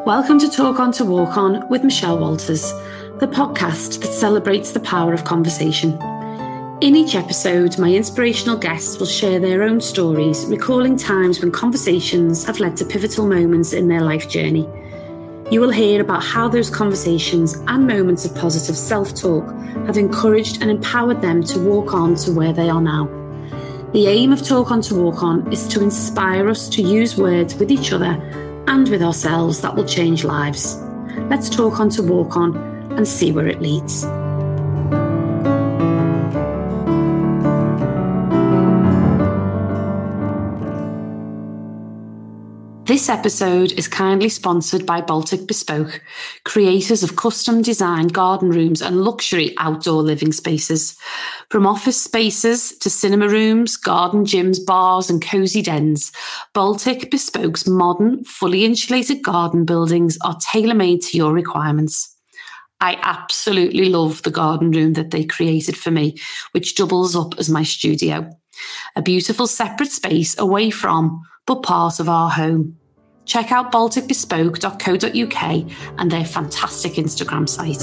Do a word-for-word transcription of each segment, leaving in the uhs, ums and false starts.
Welcome to Talk On to Walk On with Michelle Walters, the podcast that celebrates the power of conversation. In each episode, my inspirational guests will share their own stories, recalling times when conversations have led to pivotal moments in their life journey. You will hear about how those conversations and moments of positive self-talk have encouraged and empowered them to walk on to where they are now. The aim of Talk On to Walk On is to inspire us to use words with each other and with ourselves that will change lives. Let's talk on to walk on and see where it leads. This episode is kindly sponsored by Baltic Bespoke, creators of custom designed garden rooms and luxury outdoor living spaces. From office spaces to cinema rooms, garden gyms, bars and cosy dens, Baltic Bespoke's modern, fully insulated garden buildings are tailor-made to your requirements. I absolutely love the garden room that they created for me, which doubles up as my studio. A beautiful separate space away from, but part of our home. Check out baltic bespoke dot co dot uk and their fantastic Instagram site.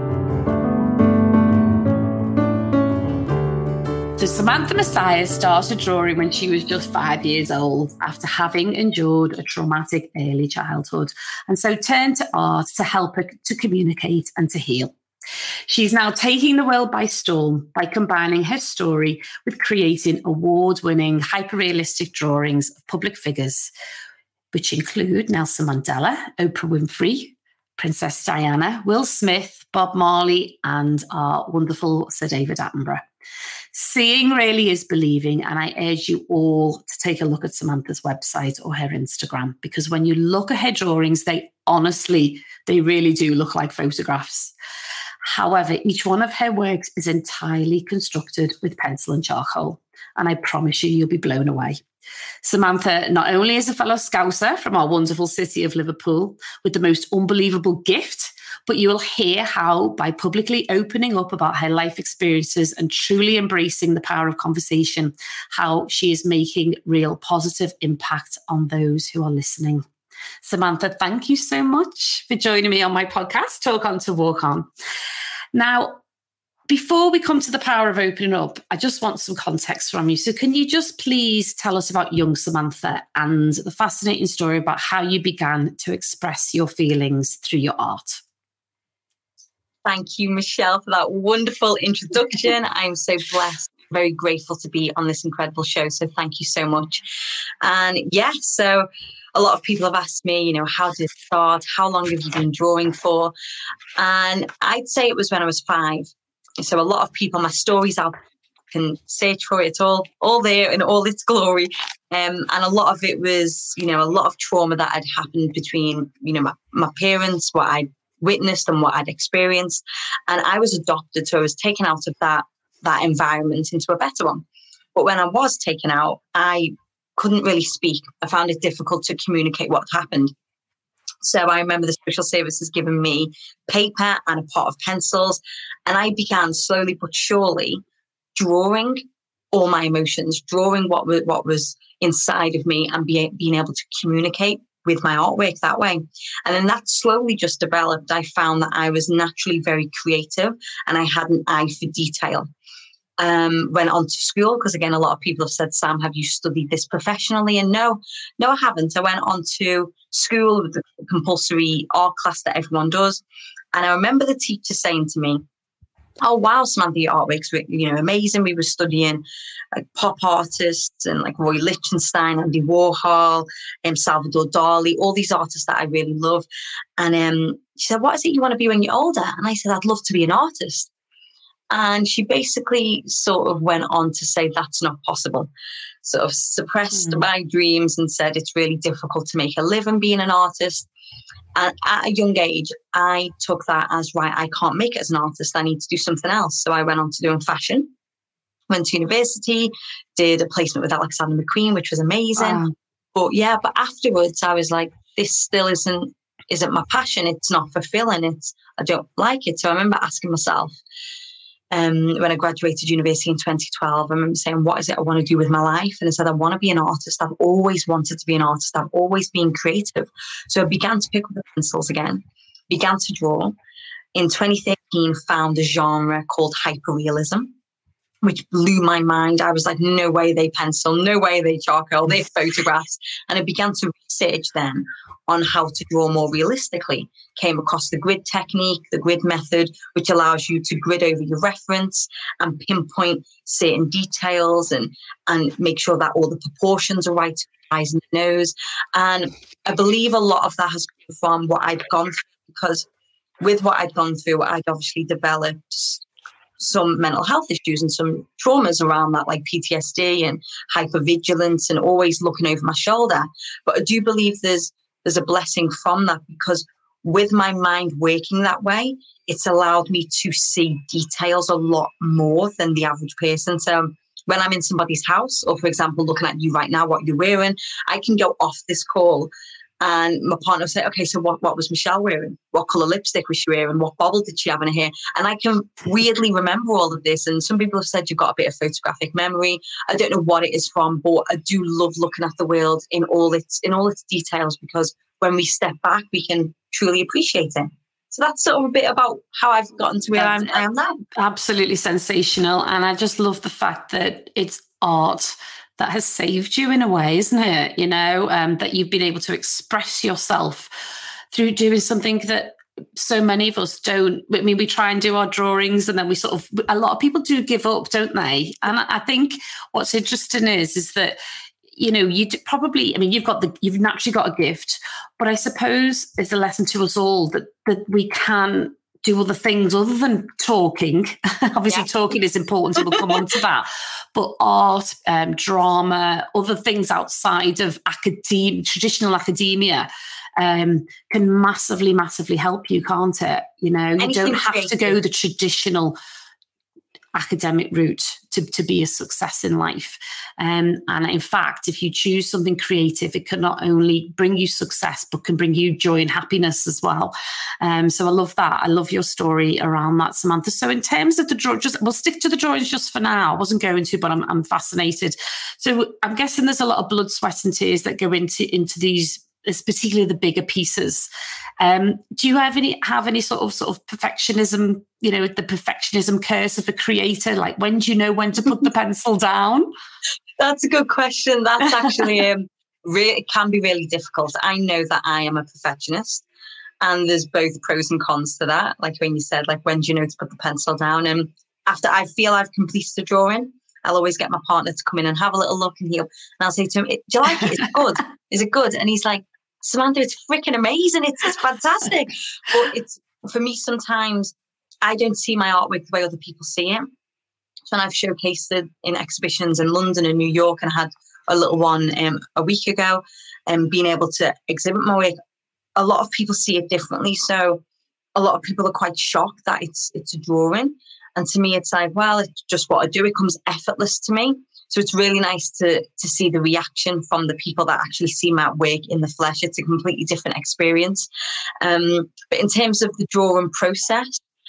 So Samantha Messiah started drawing when she was just five years old after having endured a traumatic early childhood, and so turned to art to help her to communicate and to heal. She's now taking the world by storm by combining her story with creating award-winning hyper-realistic drawings of public figures, which include Nelson Mandela, Oprah Winfrey, Princess Diana, Will Smith, Bob Marley, and our wonderful Sir David Attenborough. Seeing really is believing, and I urge you all to take a look at Samantha's website or her Instagram, because when you look at her drawings, they honestly, they really do look like photographs. However, each one of her works is entirely constructed with pencil and charcoal, and I promise you, you'll be blown away. Samantha not only is a fellow Scouser from our wonderful city of Liverpool with the most unbelievable gift, but you will hear how, by publicly opening up about her life experiences and truly embracing the power of conversation, how she is making real positive impact on those who are listening. Samantha, thank you so much for joining me on my podcast, Talk On to Walk On. Now, before we come to the power of opening up, I just want some context from you. So can you just please tell us about young Samantha and the fascinating story about how you began to express your feelings through your art? Thank you, Michelle, for that wonderful introduction. I'm so blessed, very grateful to be on this incredible show. So thank you so much. And yeah, so a lot of people have asked me, you know, how did it start? How long have you been drawing for? And I'd say it was when I was five. So a lot of people, my stories out can search for it all, all there in all its glory. Um, and a lot of it was, you know, a lot of trauma that had happened between, you know, my, my parents, what I'd witnessed and what I'd experienced. And I was adopted. So I was taken out of that, that environment into a better one. But when I was taken out, I couldn't really speak. I found it difficult to communicate what happened. So I remember the social services giving me paper and a pot of pencils, and I began slowly but surely drawing all my emotions, drawing what was, what was inside of me and be, being able to communicate with my artwork that way. And then that slowly just developed. I found that I was naturally very creative and I had an eye for detail. Um, went on to school because, again, a lot of people have said, Sam, have you studied this professionally? And no, no, I haven't. I went on to school with the compulsory art class that everyone does. And I remember the teacher saying to me, oh, wow, Samantha, your artwork's, you know, amazing. We were studying like pop artists and like Roy Lichtenstein, Andy Warhol, um, Salvador Dali, all these artists that I really love. And um, she said, what is it you want to be when you're older? And I said, I'd love to be an artist. And she basically sort of went on to say that's not possible. Sort of suppressed mm. my dreams and said it's really difficult to make a living being an artist. And at a young age, I took that as, right, I can't make it as an artist. I need to do something else. So I went on to doing fashion, went to university, did a placement with Alexander McQueen, which was amazing. Wow. But yeah, but afterwards I was like, this still isn't, isn't my passion. It's not fulfilling. It's, I don't like it. So I remember asking myself, Um, when I graduated university in twenty twelve, I remember saying, what is it I want to do with my life? And I said, I want to be an artist. I've always wanted to be an artist. I've always been creative. So I began to pick up the pencils again, began to draw. In twenty thirteen, found a genre called hyperrealism, which blew my mind. I was like, no way they pencil, no way they charcoal, they photographs. And I began to research then on how to draw more realistically. Came across the grid technique, the grid method, which allows you to grid over your reference and pinpoint certain details and, and make sure that all the proportions are right to the eyes and the nose. And I believe a lot of that has come from what I'd gone through, because with what I'd gone through, I'd obviously developed some mental health issues and some traumas around that, like P T S D and hypervigilance and always looking over my shoulder. But I do believe there's there's a blessing from that, because with my mind working that way, it's allowed me to see details a lot more than the average person. So when I'm in somebody's house, or for example, looking at you right now, what you're wearing, I can go off this call and my partner will say, okay, so what, what was Michelle wearing? What colour lipstick was she wearing? What bobble did she have in her hair? And I can weirdly remember all of this. And some people have said you've got a bit of photographic memory. I don't know what it is from, but I do love looking at the world in all its in all its details, because when we step back, we can truly appreciate it. So that's sort of a bit about how I've gotten to where I'm, I am now. Absolutely sensational. And I just love the fact that it's art that has saved you in a way, isn't it? You know, um, that you've been able to express yourself through doing something that so many of us don't. I mean, we try and do our drawings and then we sort of, a lot of people do give up, don't they? And I think what's interesting is, is that, you know, you probably, I mean, you've got the, you've naturally got a gift, but I suppose it's a lesson to us all that, that we can do other things other than talking. Obviously, yeah. Talking is important, so we'll come on to that. But art, um, drama, other things outside of academia, traditional academia, um, can massively, massively help you, can't it? You know, you Anything don't have creative. to go the traditional academic route to, to be a success in life. Um, and in fact, if you choose something creative, it can not only bring you success, but can bring you joy and happiness as well. Um, so I love that. I love your story around that, Samantha. So in terms of the draw, just we'll stick to the drawings just for now. I wasn't going to, but I'm, I'm fascinated. So I'm guessing there's a lot of blood, sweat and tears that go into, into these, particularly the bigger pieces. Um, do you have any have any sort of sort of perfectionism, you know, the perfectionism curse of a creator? Like, when do you know when to put the pencil down? That's a good question. That's actually um, really, it can be really difficult. I know that I am a perfectionist, and there's both pros and cons to that. Like when you said, like, when do you know to put the pencil down? And after I feel I've completed a drawing, I'll always get my partner to come in and have a little look, and he'll, and I'll say to him, "Do you like it? Is it good? Is it good?" And he's like, "Samantha, it's freaking amazing. It's, it's fantastic." But it's, for me, sometimes I don't see my artwork the way other people see it. So when I've showcased it in exhibitions in London and New York, and I had a little one um, a week ago, and being able to exhibit my work, a lot of people see it differently. So a lot of people are quite shocked that it's it's a drawing. And to me, it's like, well, it's just what I do. It comes effortless to me. So it's really nice to to see the reaction from the people that actually see my work in the flesh. It's a completely different experience. Um, but in terms of the drawing process,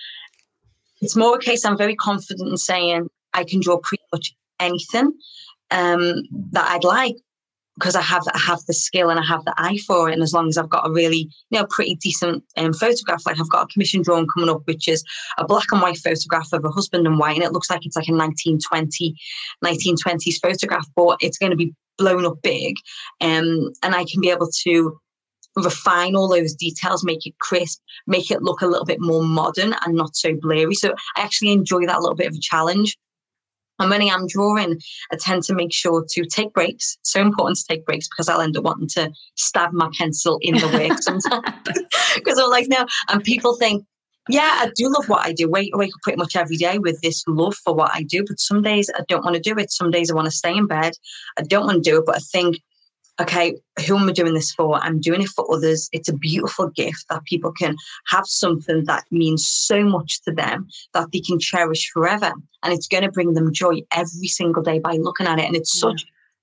it's more a case I'm very confident in saying I can draw pretty much anything um, that I'd like, because I have I have the skill and I have the eye for it. And as long as I've got a really, you know, pretty decent um, photograph, like I've got a commission drawing coming up, which is a black and white photograph of a husband and wife, and it looks like it's like a nineteen twenty, nineteen twenties photograph, but it's going to be blown up big. Um, and I can be able to refine all those details, make it crisp, make it look a little bit more modern and not so blurry. So I actually enjoy that little bit of a challenge. And when I am drawing, I tend to make sure to take breaks. It's so important to take breaks, because I'll end up wanting to stab my pencil in the work sometimes. Because I'm like, no. And people think, yeah, I do love what I do. I wake up pretty much every day with this love for what I do. But some days I don't want to do it. Some days I want to stay in bed. I don't want to do it. But I think, okay, who am I doing this for? I'm doing it for others. It's a beautiful gift that people can have something that means so much to them that they can cherish forever. And it's going to bring them joy every single day by looking at it. And it's such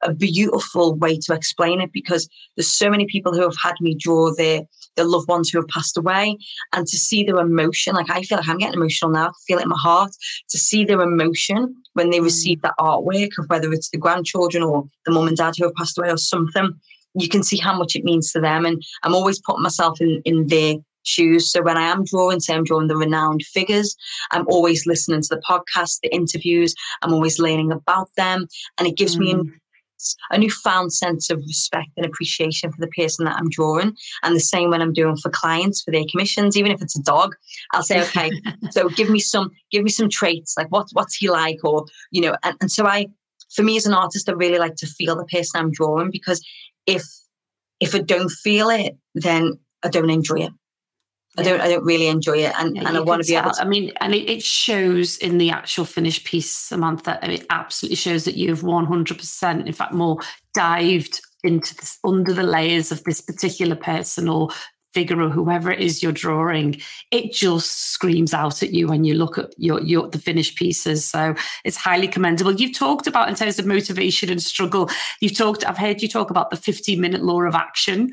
a beautiful way to explain it, because there's so many people who have had me draw their, their loved ones who have passed away, and to see their emotion, like I feel like I'm getting emotional now, I feel it in my heart, to see their emotion when they receive that artwork of whether it's the grandchildren or the mum and dad who have passed away or something, you can see how much it means to them. And I'm always putting myself in, in their shoes. So when I am drawing, say I'm drawing the renowned figures, I'm always listening to the podcast, the interviews, I'm always learning about them. And it gives mm. me a, a newfound sense of respect and appreciation for the person that I'm drawing. And the same when I'm doing for clients, for their commissions, even if it's a dog, I'll say, okay, so give me some, give me some traits, like what, what's he like? Or, you know, and, and so I, for me as an artist, I really like to feel the person I'm drawing, because if, if I don't feel it, then I don't enjoy it. I don't. I don't really enjoy it, and, yeah, and I want to be able to. I mean, and it, it shows in the actual finished piece, Samantha. It absolutely shows that you've one hundred percent, in fact, more dived into this, under the layers of this particular person or figure or whoever it is you're drawing. It just screams out at you when you look at your your the finished pieces. So it's highly commendable. You've talked about, in terms of motivation and struggle, you've talked. I've heard you talk about the fifteen minute law of action.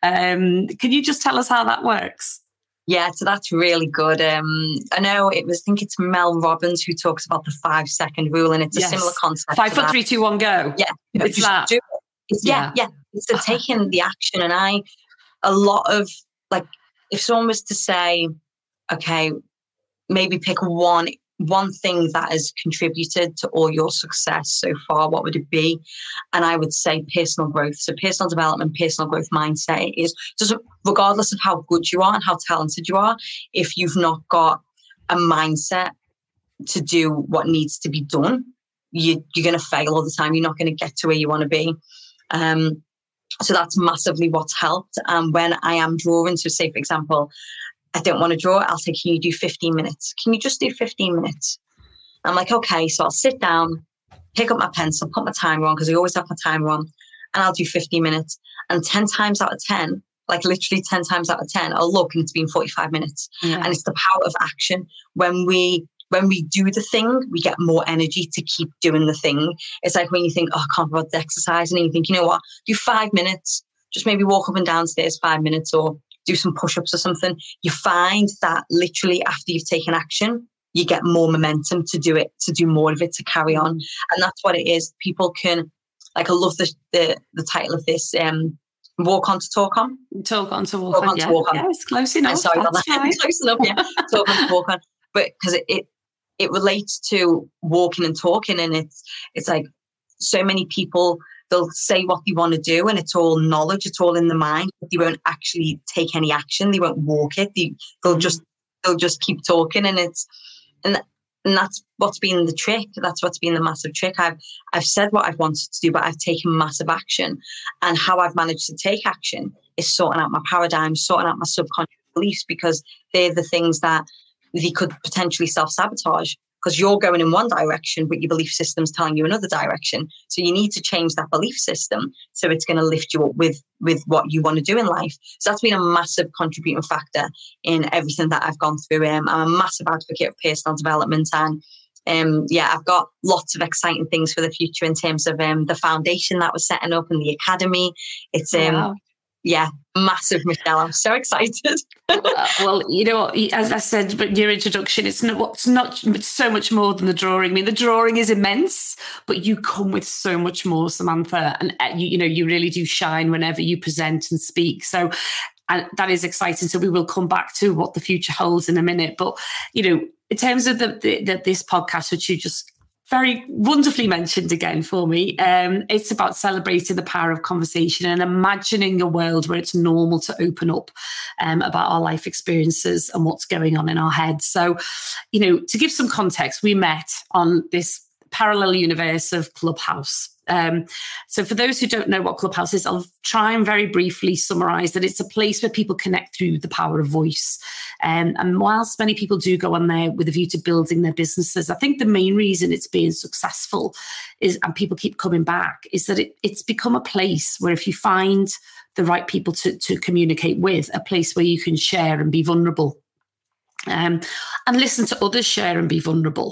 Um, can you just tell us how that works? Yeah, so that's really good. Um, I know it was, I think it's Mel Robbins who talks about the five second rule, and it's yes. a similar concept. Five, four, three, two, one, go. Yeah, it's that. Do it. It's, yeah, yeah, yeah. It's the taking the action. And I, a lot of, like, if someone was to say, okay, maybe pick one one thing that has contributed to all your success so far, what would it be? And I would say personal growth. So personal development, personal growth mindset is just, regardless of how good you are and how talented you are, if you've not got a mindset to do what needs to be done, you, you're going to fail all the time. You're not going to get to where you want to be. Um, so that's massively what's helped. And um, when I am drawing, so say, for example, I don't want to draw, I'll say, can you do fifteen minutes? Can you just do fifteen minutes? I'm like, okay, so I'll sit down, pick up my pencil, put my timer on, because I always have my timer on, and I'll do fifteen minutes. And ten times out of ten, like literally ten times out of ten, I'll look and it's been forty-five minutes. Yeah. And it's the power of action. When we when we do the thing, we get more energy to keep doing the thing. It's like when you think, oh, I can't bother exercising, and you think, you know what, do five minutes, just maybe walk up and downstairs five minutes, or do some push-ups or something. You find that literally after you've taken action, you get more momentum to do it, to do more of it, to carry on. And that's what it is. People can, like, I love the the, the title of this, um, walk on to talk on. Talk on to walk, talk on, on yeah. to walk on. Yeah, it's close enough. I'm sorry about that. Right. Close enough, yeah. Talk on to walk on. But because it, it it relates to walking and talking, and it's it's like so many people, they'll say what they want to do, and it's all knowledge, it's all in the mind, but they won't actually take any action. They won't walk it. They, they'll mm-hmm. just they'll just keep talking, and it's and and that's what's been the trick. That's what's been the massive trick. I've I've said what I've wanted to do, but I've taken massive action. And how I've managed to take action is sorting out my paradigm, sorting out my subconscious beliefs, because they're the things that they could potentially self-sabotage. Because you're going in one direction, but your belief system's telling you another direction. So you need to change that belief system so it's going to lift you up with, with what you want to do in life. So that's been a massive contributing factor in everything that I've gone through. Um, I'm a massive advocate of personal development, and um, yeah, I've got lots of exciting things for the future in terms of um, the foundation that we're setting up and the academy. It's um, wow. Yeah, massive, Michelle. I'm so excited. uh, well, you know, as I said, but your introduction, it's not, it's not it's so much more than the drawing. I mean, the drawing is immense, but you come with so much more, Samantha. And, uh, you, you know, you really do shine whenever you present and speak. So and that is exciting. So we will come back to what the future holds in a minute. But, you know, in terms of the, the, the this podcast, which you just very wonderfully mentioned again for me. Um, it's about celebrating the power of conversation and imagining a world where it's normal to open up um, about our life experiences and what's going on in our heads. So, you know, to give some context, we met on this parallel universe of Clubhouse. Um, so for those who don't know what Clubhouse is, I'll try and very briefly summarize that it's a place where people connect through the power of voice. Um, and whilst many people do go on there with a view to building their businesses, I think the main reason it's being successful is, and people keep coming back, is that it, it's become a place where if you find the right people to, to communicate with, a place where you can share and be vulnerable. Um, and listen to others share and be vulnerable.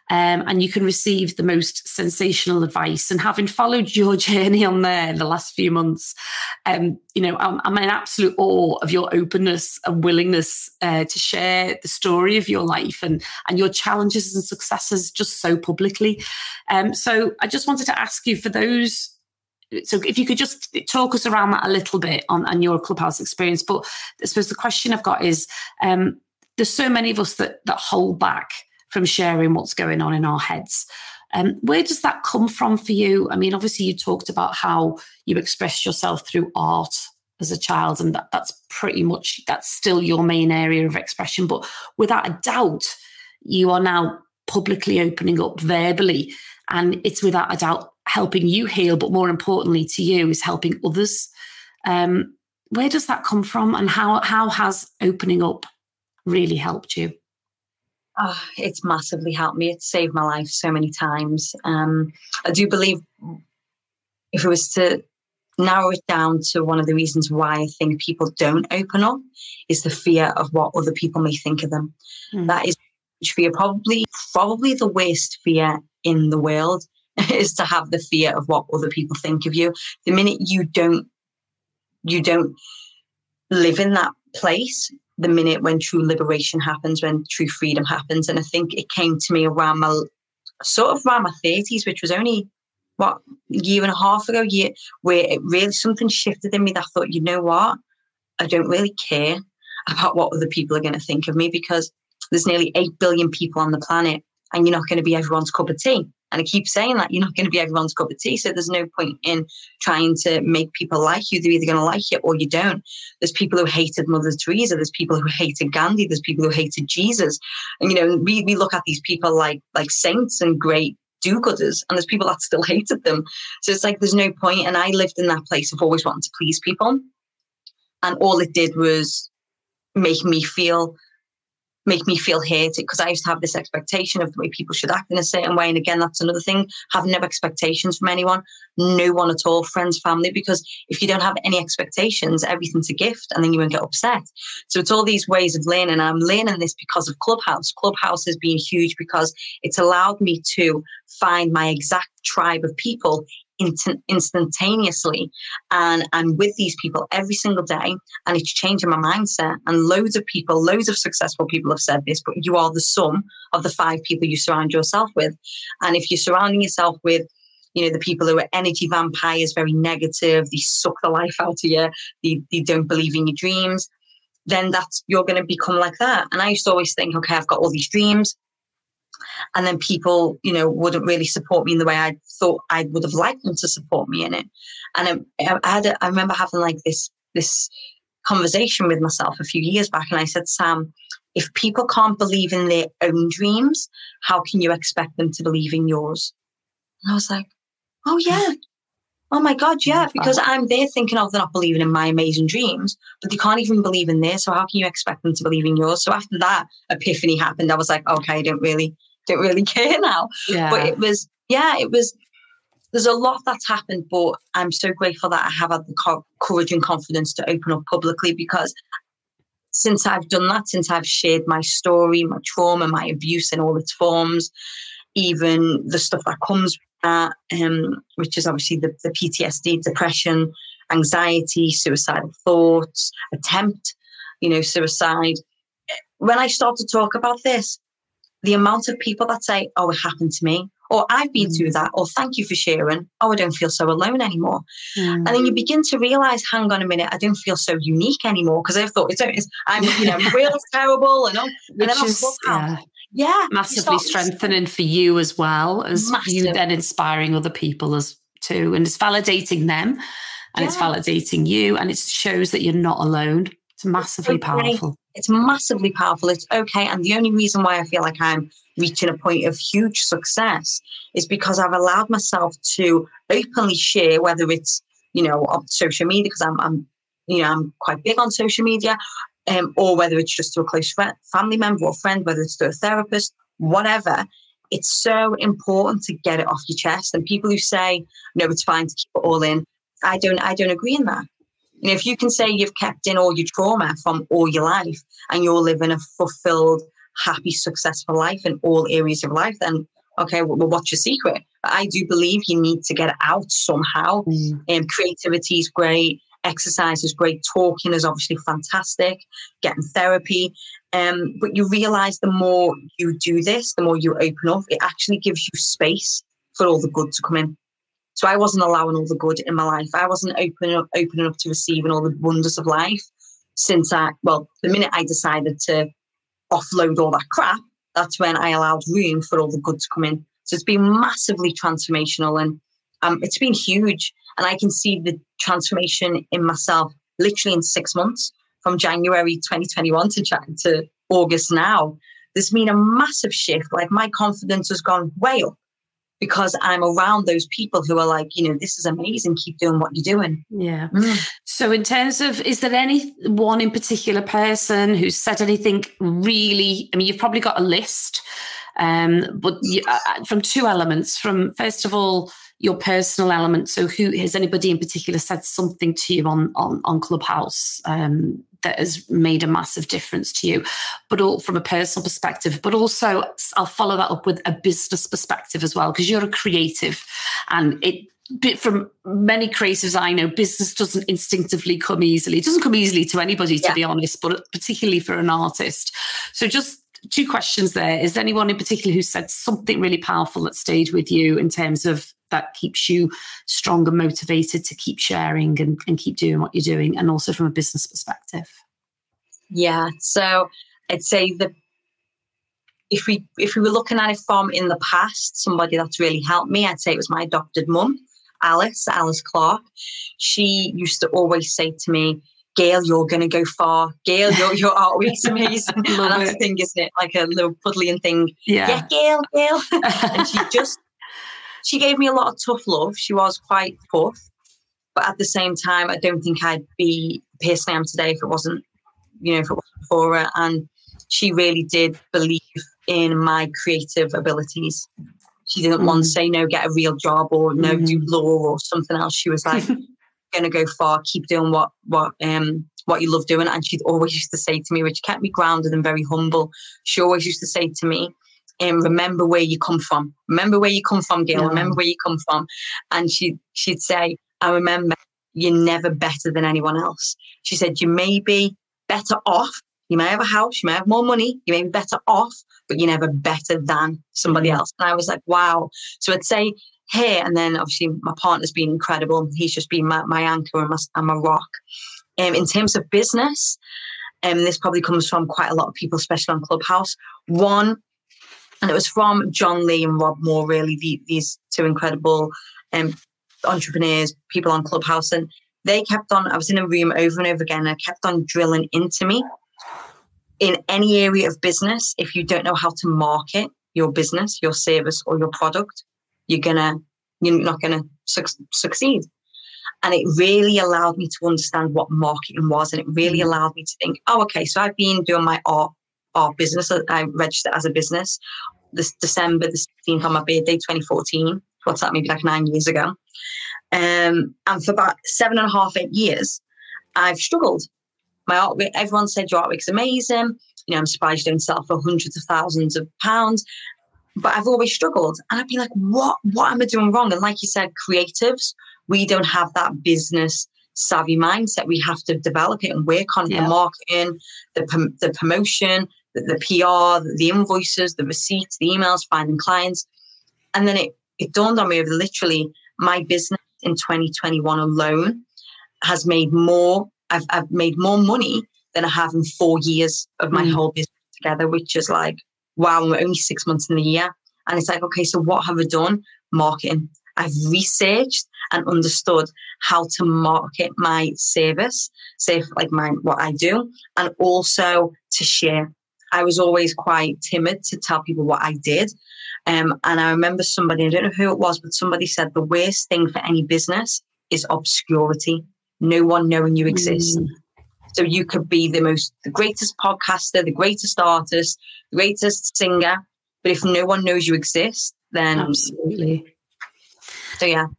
um, and you can receive the most sensational advice. And having followed your journey on there in the last few months, um, you know, I'm, I'm in absolute awe of your openness and willingness uh, to share the story of your life and, and your challenges and successes just so publicly. Um, so I just wanted to ask you, for those, so if you could just talk us around that a little bit on, on your Clubhouse experience. But I suppose the question I've got is, um, there's so many of us that that hold back from sharing what's going on in our heads. Um, where does that come from for you? I mean, obviously you talked about how you expressed yourself through art as a child, and that, that's pretty much, that's still your main area of expression. But without a doubt, you are now publicly opening up verbally, and it's without a doubt helping you heal, but more importantly to you is helping others. Um, where does that come from, and how how has opening up really helped you? Oh, it's massively helped me. It's saved my life so many times. Um, I do believe if it was to narrow it down to one of the reasons why I think people don't open up is the fear of what other people may think of them. Mm. That is fear, probably, probably the worst fear in the world is to have the fear of what other people think of you. The minute you don't, you don't live in that place, the minute when true liberation happens, when true freedom happens. And I think it came to me around my, sort of around my thirties, which was only, what, a year and a half ago, year, where it really, something shifted in me that I thought, you know what, I don't really care about what other people are going to think of me, because there's nearly eight billion people on the planet, and you're not going to be everyone's cup of tea. And I keep saying that, you're not going to be everyone's cup of tea. So there's no point in trying to make people like you. They're either going to like you or you don't. There's people who hated Mother Teresa. There's people who hated Gandhi. There's people who hated Jesus. And, you know, we, we look at these people like, like saints and great do-gooders, and there's people that still hated them. So it's like, there's no point. And I lived in that place of always wanting to please people. And all it did was make me feel make me feel hated, because I used to have this expectation of the way people should act in a certain way. And again, that's another thing, having no expectations from anyone, no one at all, friends, family, because if you don't have any expectations, everything's a gift, and then you won't get upset. So it's all these ways of learning. And I'm learning this because of Clubhouse. Clubhouse has been huge because it's allowed me to find my exact tribe of people Instant, instantaneously, and I'm with these people every single day, and it's changing my mindset. And loads of people, loads of successful people have said this, but you are the sum of the five people you surround yourself with. And if you're surrounding yourself with, you know, the people who are energy vampires, very negative, they suck the life out of you, they, they don't believe in your dreams, then that's, you're going to become like that. And I used to always think, okay, I've got all these dreams, and then people, you know, wouldn't really support me in the way I thought I would have liked them to support me in it. And I, I had, a, I remember having like this, this conversation with myself a few years back. And I said, Sam, if people can't believe in their own dreams, how can you expect them to believe in yours? And I was like, oh yeah. Oh my God, yeah. Because I'm there thinking, oh, they're not believing in my amazing dreams, but they can't even believe in theirs. So how can you expect them to believe in yours? So after that epiphany happened, I was like, okay, I don't really, don't really care now. Yeah. But it was, yeah, it was, there's a lot that's happened, but I'm so grateful that I have had the co- courage and confidence to open up publicly, because since I've done that, since I've shared my story, my trauma, my abuse in all its forms, even the stuff that comes with that, um, which is obviously the, the P T S D, depression, anxiety, suicidal thoughts, attempt, you know, suicide. When I start to talk about this, the amount of people that say, oh, it happened to me, or I've been mm. through that, or thank you for sharing, oh, I don't feel so alone anymore. Mm. And then you begin to realize, hang on a minute, I don't feel so unique anymore, because I've thought, it's, it's, I'm, you know, real terrible, and, and then I'm yeah. yeah, massively strengthening for you as well, as massive. You then inspiring other people as too, and it's validating them, and yeah. it's validating you, and it shows that you're not alone. It's massively okay. powerful. It's massively powerful. It's okay. And the only reason why I feel like I'm reaching a point of huge success is because I've allowed myself to openly share, whether it's, you know, on social media, because I'm, I'm, you know, I'm quite big on social media, um, or whether it's just to a close friend, family member or friend, whether it's to a therapist, whatever. It's so important to get it off your chest. And people who say, no, it's fine to keep it all in, I don't, I don't agree in that. You know, if you can say you've kept in all your trauma from all your life and you're living a fulfilled, happy, successful life in all areas of life, then okay, well, well what's your secret? But I do believe you need to get it out somehow. Mm. Um, creativity is great. Exercise is great. Talking is obviously fantastic. Getting therapy. Um, but you realize the more you do this, the more you open up, it actually gives you space for all the good to come in. So I wasn't allowing all the good in my life. I wasn't opening up, opening up to receiving all the wonders of life since I, well, the minute I decided to offload all that crap, that's when I allowed room for all the good to come in. So it's been massively transformational, and um, it's been huge. And I can see the transformation in myself literally in six months from January twenty twenty-one to, to August now. There's been a massive shift. Like my confidence has gone way up because I'm around those people who are like, you know, this is amazing. Keep doing what you're doing. Yeah. Mm. So in terms of, is there any one in particular person who said anything really, I mean, you've probably got a list, um, but you, uh, from two elements, from first of all, your personal element. So who has anybody in particular said something to you on, on, on Clubhouse um, that has made a massive difference to you, but all from a personal perspective, but also I'll follow that up with a business perspective as well, because you're a creative, and it, from many creatives I know, business doesn't instinctively come easily. It doesn't come easily to anybody, to yeah. be honest, but particularly for an artist. So just two questions there. Is there anyone in particular who said something really powerful that stayed with you in terms of that keeps you strong and motivated to keep sharing and, and keep doing what you're doing, and also from a business perspective? Yeah, so I'd say that if we if we were looking at it from in the past, somebody that's really helped me, I'd say it was my adopted mum, Alice, Alice Clark. She used to always say to me, Gail, you're going to go far. Gail, your your artwork's amazing. And that's the thing, isn't it? Like a little puddling thing. Yeah, yeah Gail, Gail. And she just, she gave me a lot of tough love. She was quite tough. But at the same time, I don't think I'd be the person I am today if it wasn't, you know, if it wasn't for her. And she really did believe in my creative abilities. She didn't mm. want to say, no, get a real job, or no, mm. do law or something else. She was like, going to go far, keep doing what what um what you love doing. And she'd always used to say to me, which kept me grounded and very humble, she always used to say to me, um, remember where you come from. Remember where you come from, Gail. Yeah. Remember where you come from. And she, she'd say, I remember you're never better than anyone else. She said, you may be better off. You may have a house, you may have more money, you may be better off, but you're never better than somebody else. And I was like, wow. So I'd say here, and then obviously my partner's been incredible. He's just been my, my anchor and my, and my rock. Um, in terms of business, um, this probably comes from quite a lot of people, especially on Clubhouse. One, and it was from John Lee and Rob Moore, really, the, these two incredible um, entrepreneurs, people on Clubhouse. And they kept on, I was in a room over and over again, and I kept on drilling into me. In any area of business, if you don't know how to market your business, your service, or your product, you're gonna, you're not gonna su- succeed. And it really allowed me to understand what marketing was, and it really allowed me to think, oh, okay, so I've been doing my art art business. I registered as a business this December the sixteenth on my birthday, twenty fourteen. What's that? Maybe like nine years ago. Um, and for about seven and a half, eight years, I've struggled. My artwork, everyone said your artwork's amazing. You know, I'm surprised you don't sell for hundreds of thousands of pounds. But I've always struggled. And I'd be like, what, what am I doing wrong? And like you said, creatives, we don't have that business savvy mindset. We have to develop it and work on yeah. the marketing, the, prom- the promotion, the, the P R, the, the invoices, the receipts, the emails, finding clients. And then it, it dawned on me over literally my business in twenty twenty-one alone has made more I've, I've made more money than I have in four years of my mm. whole business together, which is like, wow, we're only six months in the year. And it's like, okay, so what have I done? Marketing. I've researched and understood how to market my service, say like my, what I do, and also to share. I was always quite timid to tell people what I did. Um, and I remember somebody, I don't know who it was, but somebody said the worst thing for any business is obscurity. No one knowing you exist. Mm. So you could be the most, the greatest podcaster, the greatest artist, the greatest singer, but if no one knows you exist, then absolutely. So yeah.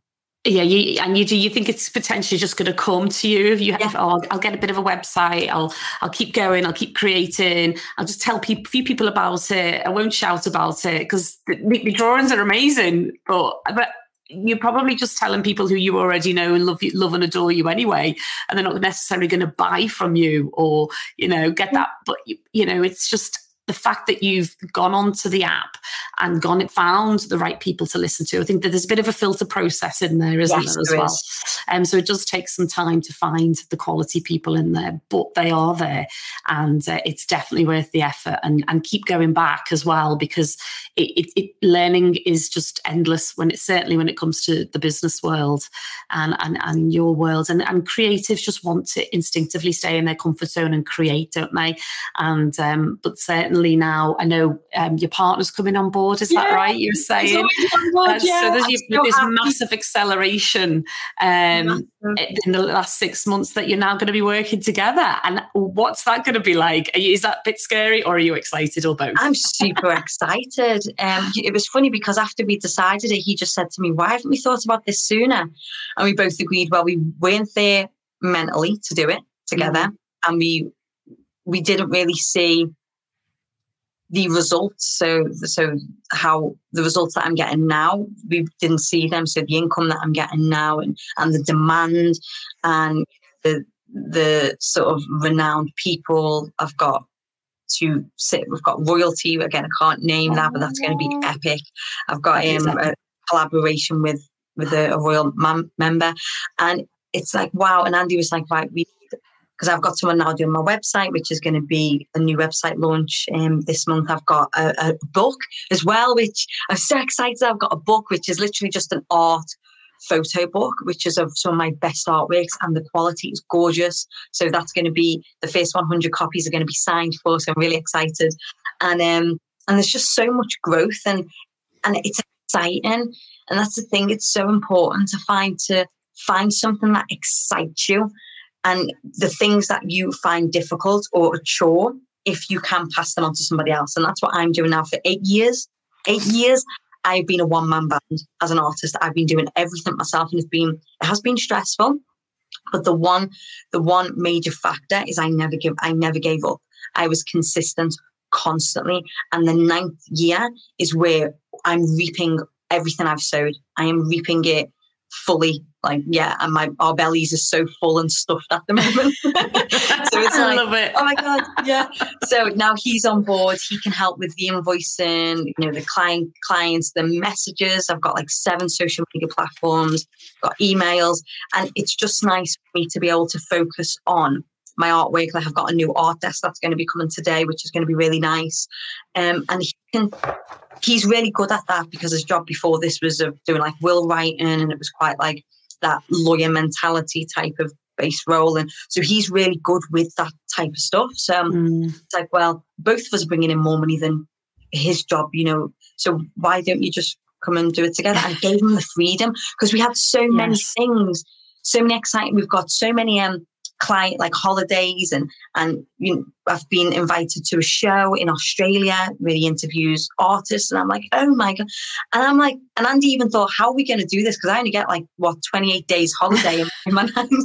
Yeah, you, and you do you think it's potentially just going to come to you if you have, Yeah. oh, I'll, I'll get a bit of a website, I'll I'll keep going, I'll keep creating, I'll just tell people, few people about it, I won't shout about it, because the, the drawings are amazing, but but you're probably just telling people who you already know and love you, love and adore you anyway, and they're not necessarily going to buy from you or, you know, get that. But, you, you know, it's just the fact that you've gone onto the app and gone and found the right people to listen to. I think that there's a bit of a filter process in there, isn't yes, there, as there well? Is. Um, so it does take some time to find the quality people in there, but they are there, and uh, it's definitely worth the effort, and, and keep going back as well, because it, it, it learning is just endless when it's certainly when it comes to the business world and, and, and your world. And, and creatives just want to instinctively stay in their comfort zone and create, don't they? And um, but certainly now, I know um, your partner's coming on board. Is yeah, that right? You're saying board, yeah. so there's so this happy. massive acceleration um, massive. in the last six months that you're now going to be working together. And what's that going to be like? Are you, is that a bit scary, or are you excited, or both? I'm super excited. Um, it was funny because after we decided it, he just said to me, "Why haven't we thought about this sooner?" And we both agreed, well, we weren't there mentally to do it together, mm-hmm. and we we didn't really see the results. So, so how the results that I'm getting now, we didn't see them. So the income that I'm getting now, and, and the demand, and the the sort of renowned people I've got to sit. We've got royalty. Again, I can't name that, but that's going to be epic. I've got um, a collaboration with with a, a royal mam- member, and it's like, wow. And Andy was like, right, we. Because I've got someone now doing my website, which is going to be a new website launch um, this month. I've got a, a book as well, which I'm so excited. I've got a book, which is literally just an art photo book, which is of some of my best artworks, and the quality is gorgeous. So that's going to be, the first one hundred copies are going to be signed for. So I'm really excited. And um, and there's just so much growth, and and it's exciting. And that's the thing. It's so important to find to find something that excites you. And the things that you find difficult or a chore, if you can pass them on to somebody else. And that's what I'm doing now for eight years. Eight years, I've been a one-man band as an artist. I've been doing everything myself, and it's been, it has been stressful. But the one, the one major factor is I never give, I never gave up. I was consistent constantly. And the ninth year is where I'm reaping everything I've sowed. I am reaping it fully. Like, yeah, and my our bellies are so full and stuffed at the moment. So it's I like, love it. Oh my God, yeah. So now he's on board. He can help with the invoicing, you know, the client clients, the messages. I've got like seven social media platforms, got emails, and it's just nice for me to be able to focus on my artwork. Like, I've got a new art desk that's going to be coming today, which is going to be really nice. Um, and he can. He's really good at that, because his job before this was of doing like will writing, and it was quite like that lawyer mentality type of base role. And so he's really good with that type of stuff. So um, mm. it's like, well, both of us are bringing in more money than his job, you know, so why don't you just come and do it together? I gave him the freedom, because we had so yes. many things, so many exciting, we've got so many um client like holidays, and and you know, I've been invited to a show in Australia where he interviews artists, and I'm like, oh my God. And I'm like, and Andy even thought, how are we going to do this? Because I only get like what twenty-eight days holiday in my hands.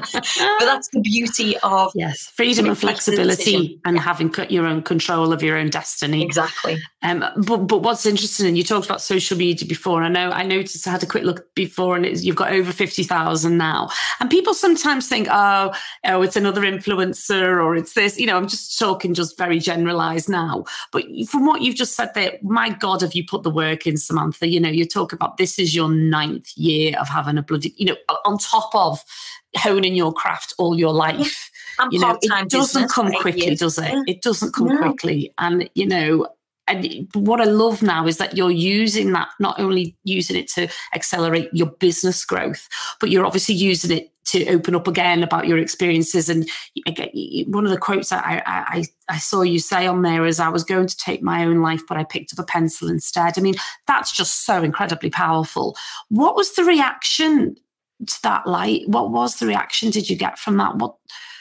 But that's the beauty of yes, freedom and flexibility, and yeah. having your own control of your own destiny. Exactly. Um, but but what's interesting, and you talked about social media before, and I know I noticed I had a quick look before, and it's, you've got over fifty thousand now, and people sometimes think, oh, oh, it's another influencer, or it's this. You know, I'm just talking just very generalized now. But from what you've just said there, my God, have you put the work in, Samantha? You know, you talk about this is your ninth year of having a bloody, you know, on top of honing your craft all your life. Yeah, you know, it doesn't come quickly, years. does it? Yeah. It doesn't come no. quickly. And, you know, and what I love now is that you're using that, not only using it to accelerate your business growth, but you're obviously using it to open up again about your experiences. And again, one of the quotes I, I, I saw you say on there is, I was going to take my own life, but I picked up a pencil instead. I mean, that's just so incredibly powerful. What was the reaction to that like? What was the reaction did you get from that? What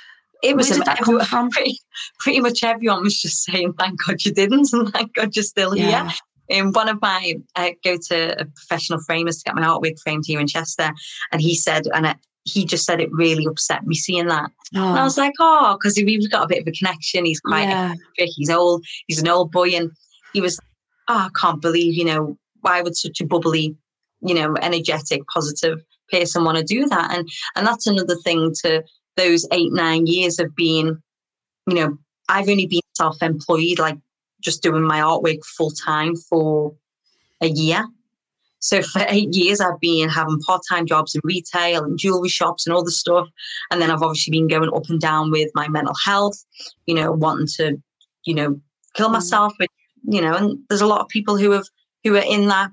It was Where did that come from? Pretty, pretty much everyone was just saying, thank God you didn't, and thank God you're still yeah. here. in one of my, I go to a professional framers to get my artwork framed here in Chester. And he said, and it, he just said it really upset me seeing that. Oh. And I was like, oh, because we've got a bit of a connection. He's quite yeah. eccentric. He's old. He's an old boy. And he was, oh, I can't believe, you know, why would such a bubbly, you know, energetic, positive person want to do that? And and that's another thing to those eight, nine years of being, you know, I've only been self-employed, like just doing my artwork full time for a year. So for eight years, I've been having part-time jobs in retail and jewelry shops and all this stuff. And then I've obviously been going up and down with my mental health, you know, wanting to, you know, kill myself. But, you know, and there's a lot of people who have, who are in that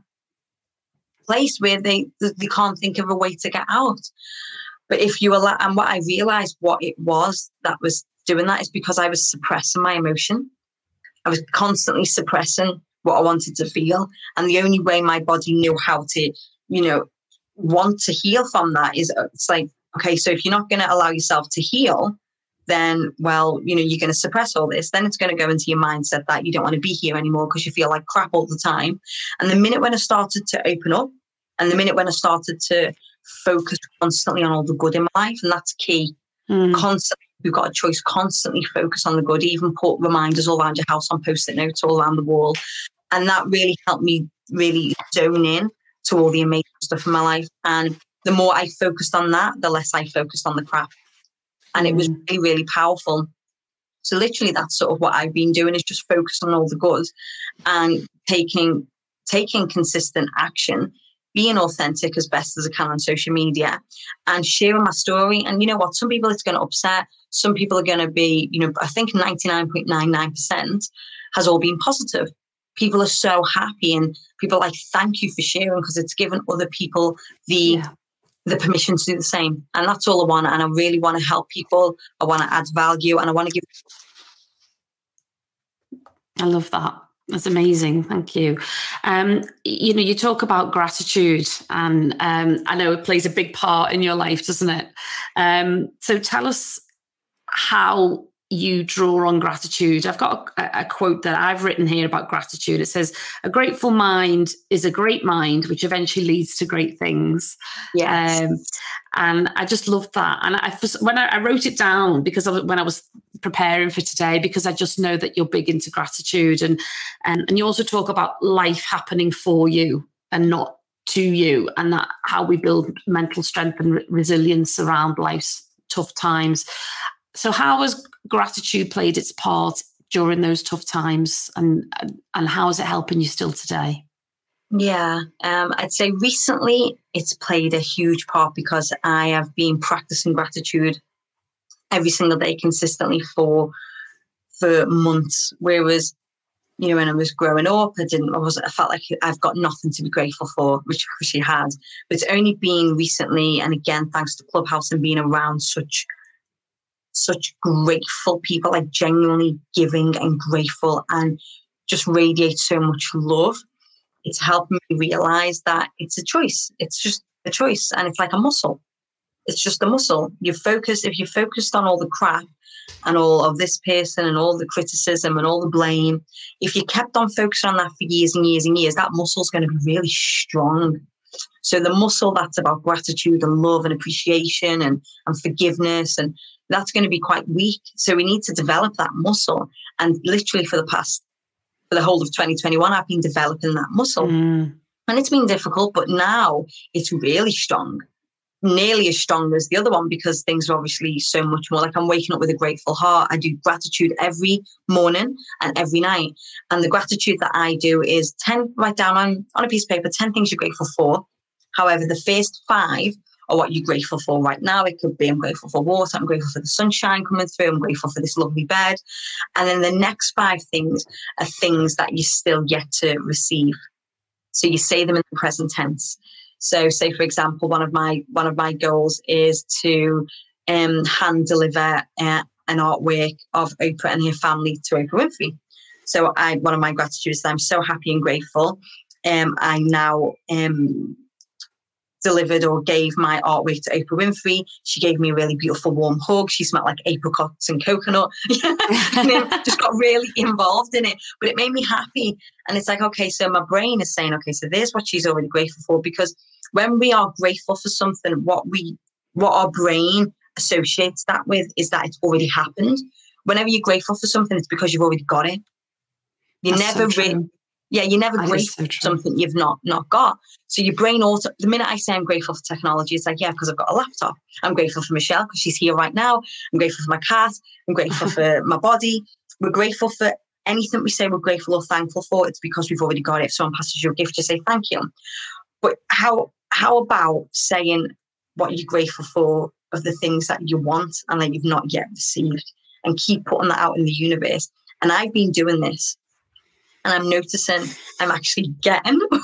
place where they, they can't think of a way to get out. But if you allow, and what I realized what it was that was doing that is because I was suppressing my emotion. I was constantly suppressing what I wanted to feel. And the only way my body knew how to, you know, want to heal from that is it's like, okay, so if you're not going to allow yourself to heal, then, well, you know, you're going to suppress all this. Then it's going to go into your mindset that you don't want to be here anymore because you feel like crap all the time. And the minute when I started to open up and the minute when I started to focus constantly on all the good in my life, and that's key, mm. constantly, we've got a choice, constantly focus on the good, even put reminders all around your house on post-it notes all around the wall. And that really helped me really zone in to all the amazing stuff in my life. And the more I focused on that, the less I focused on the crap. And mm. it was really, really powerful. So literally that's sort of what I've been doing, is just focus on all the good and taking, taking consistent action, being authentic as best as I can on social media and sharing my story. And you know what? Some people it's going to upset. Some people are going to be, you know, I think ninety-nine point nine nine percent has all been positive. People are so happy and people are like, thank you for sharing, because it's given other people the yeah. the permission to do the same. And that's all I want. And I really want to help people. I want to add value and I want to give. I love that. That's amazing. Thank you. Um, you know, you talk about gratitude and um, I know it plays a big part in your life, doesn't it? Um, so tell us how you draw on gratitude. I've got a, a quote that I've written here about gratitude. It says, a grateful mind is a great mind, which eventually leads to great things. Yes. Um, and I just loved that. And I, when I, I wrote it down, because I was, when I was preparing for today, because I just know that you're big into gratitude. And, and, and you also talk about life happening for you and not to you, and that how we build mental strength and re- resilience around life's tough times. So how has gratitude played its part during those tough times, and and how is it helping you still today? Yeah, um, I'd say recently it's played a huge part because I have been practicing gratitude every single day consistently for for months. Whereas, you know, when I was growing up, I didn't, I was, I felt like I've got nothing to be grateful for, which I actually had. But it's only been recently, and again, thanks to Clubhouse and being around such such grateful people, like genuinely giving and grateful and just radiate so much love. It's helped me realize that it's a choice. It's just a choice. And it's like a muscle. It's just a muscle. You focus, if you're focused on all the crap and all of this person and all the criticism and all the blame, if you kept on focusing on that for years and years and years, that muscle's going to be really strong. So the muscle that's about gratitude and love and appreciation and, and forgiveness, and that's going to be quite weak. So we need to develop that muscle. And literally for the past, for the whole of twenty twenty-one, I've been developing that muscle. Mm. And it's been difficult, but now it's really strong, nearly as strong as the other one, because things are obviously so much more like I'm waking up with a grateful heart. I do gratitude every morning and every night. And the gratitude that I do is ten, write down on, on a piece of paper, ten things you're grateful for. However, the first five are what you're grateful for right now. It could be, I'm grateful for water, I'm grateful for the sunshine coming through, I'm grateful for this lovely bed. And then the next five things are things that you're still yet to receive. So you say them in the present tense. So say, for example, one of my one of my goals is to um, hand deliver uh, an artwork of Oprah and her family to Oprah Winfrey. So I, one of my gratitudes is that I'm so happy and grateful. Um, I now... Um, delivered or gave my artwork to Oprah Winfrey. She gave me a really beautiful warm hug. She smelled like apricots and coconut. And then just got really involved in it. But it made me happy. And it's like, okay, so my brain is saying, okay, so there's what she's already grateful for. Because when we are grateful for something, what we what our brain associates that with is that it's already happened. Whenever you're grateful for something, it's because you've already got it. You That's never so really Yeah, you're never that grateful so for something you've not not got. So your brain also, the minute I say I'm grateful for technology, it's like, yeah, because I've got a laptop. I'm grateful for Michelle because she's here right now. I'm grateful for my cat. I'm grateful for my body. We're grateful for anything we say we're grateful or thankful for. It's because we've already got it. If someone passes you a gift, just say thank you. But how how about saying what you're grateful for of the things that you want and that you've not yet received, and keep putting that out in the universe? And I've been doing this. And I'm noticing I'm actually getting what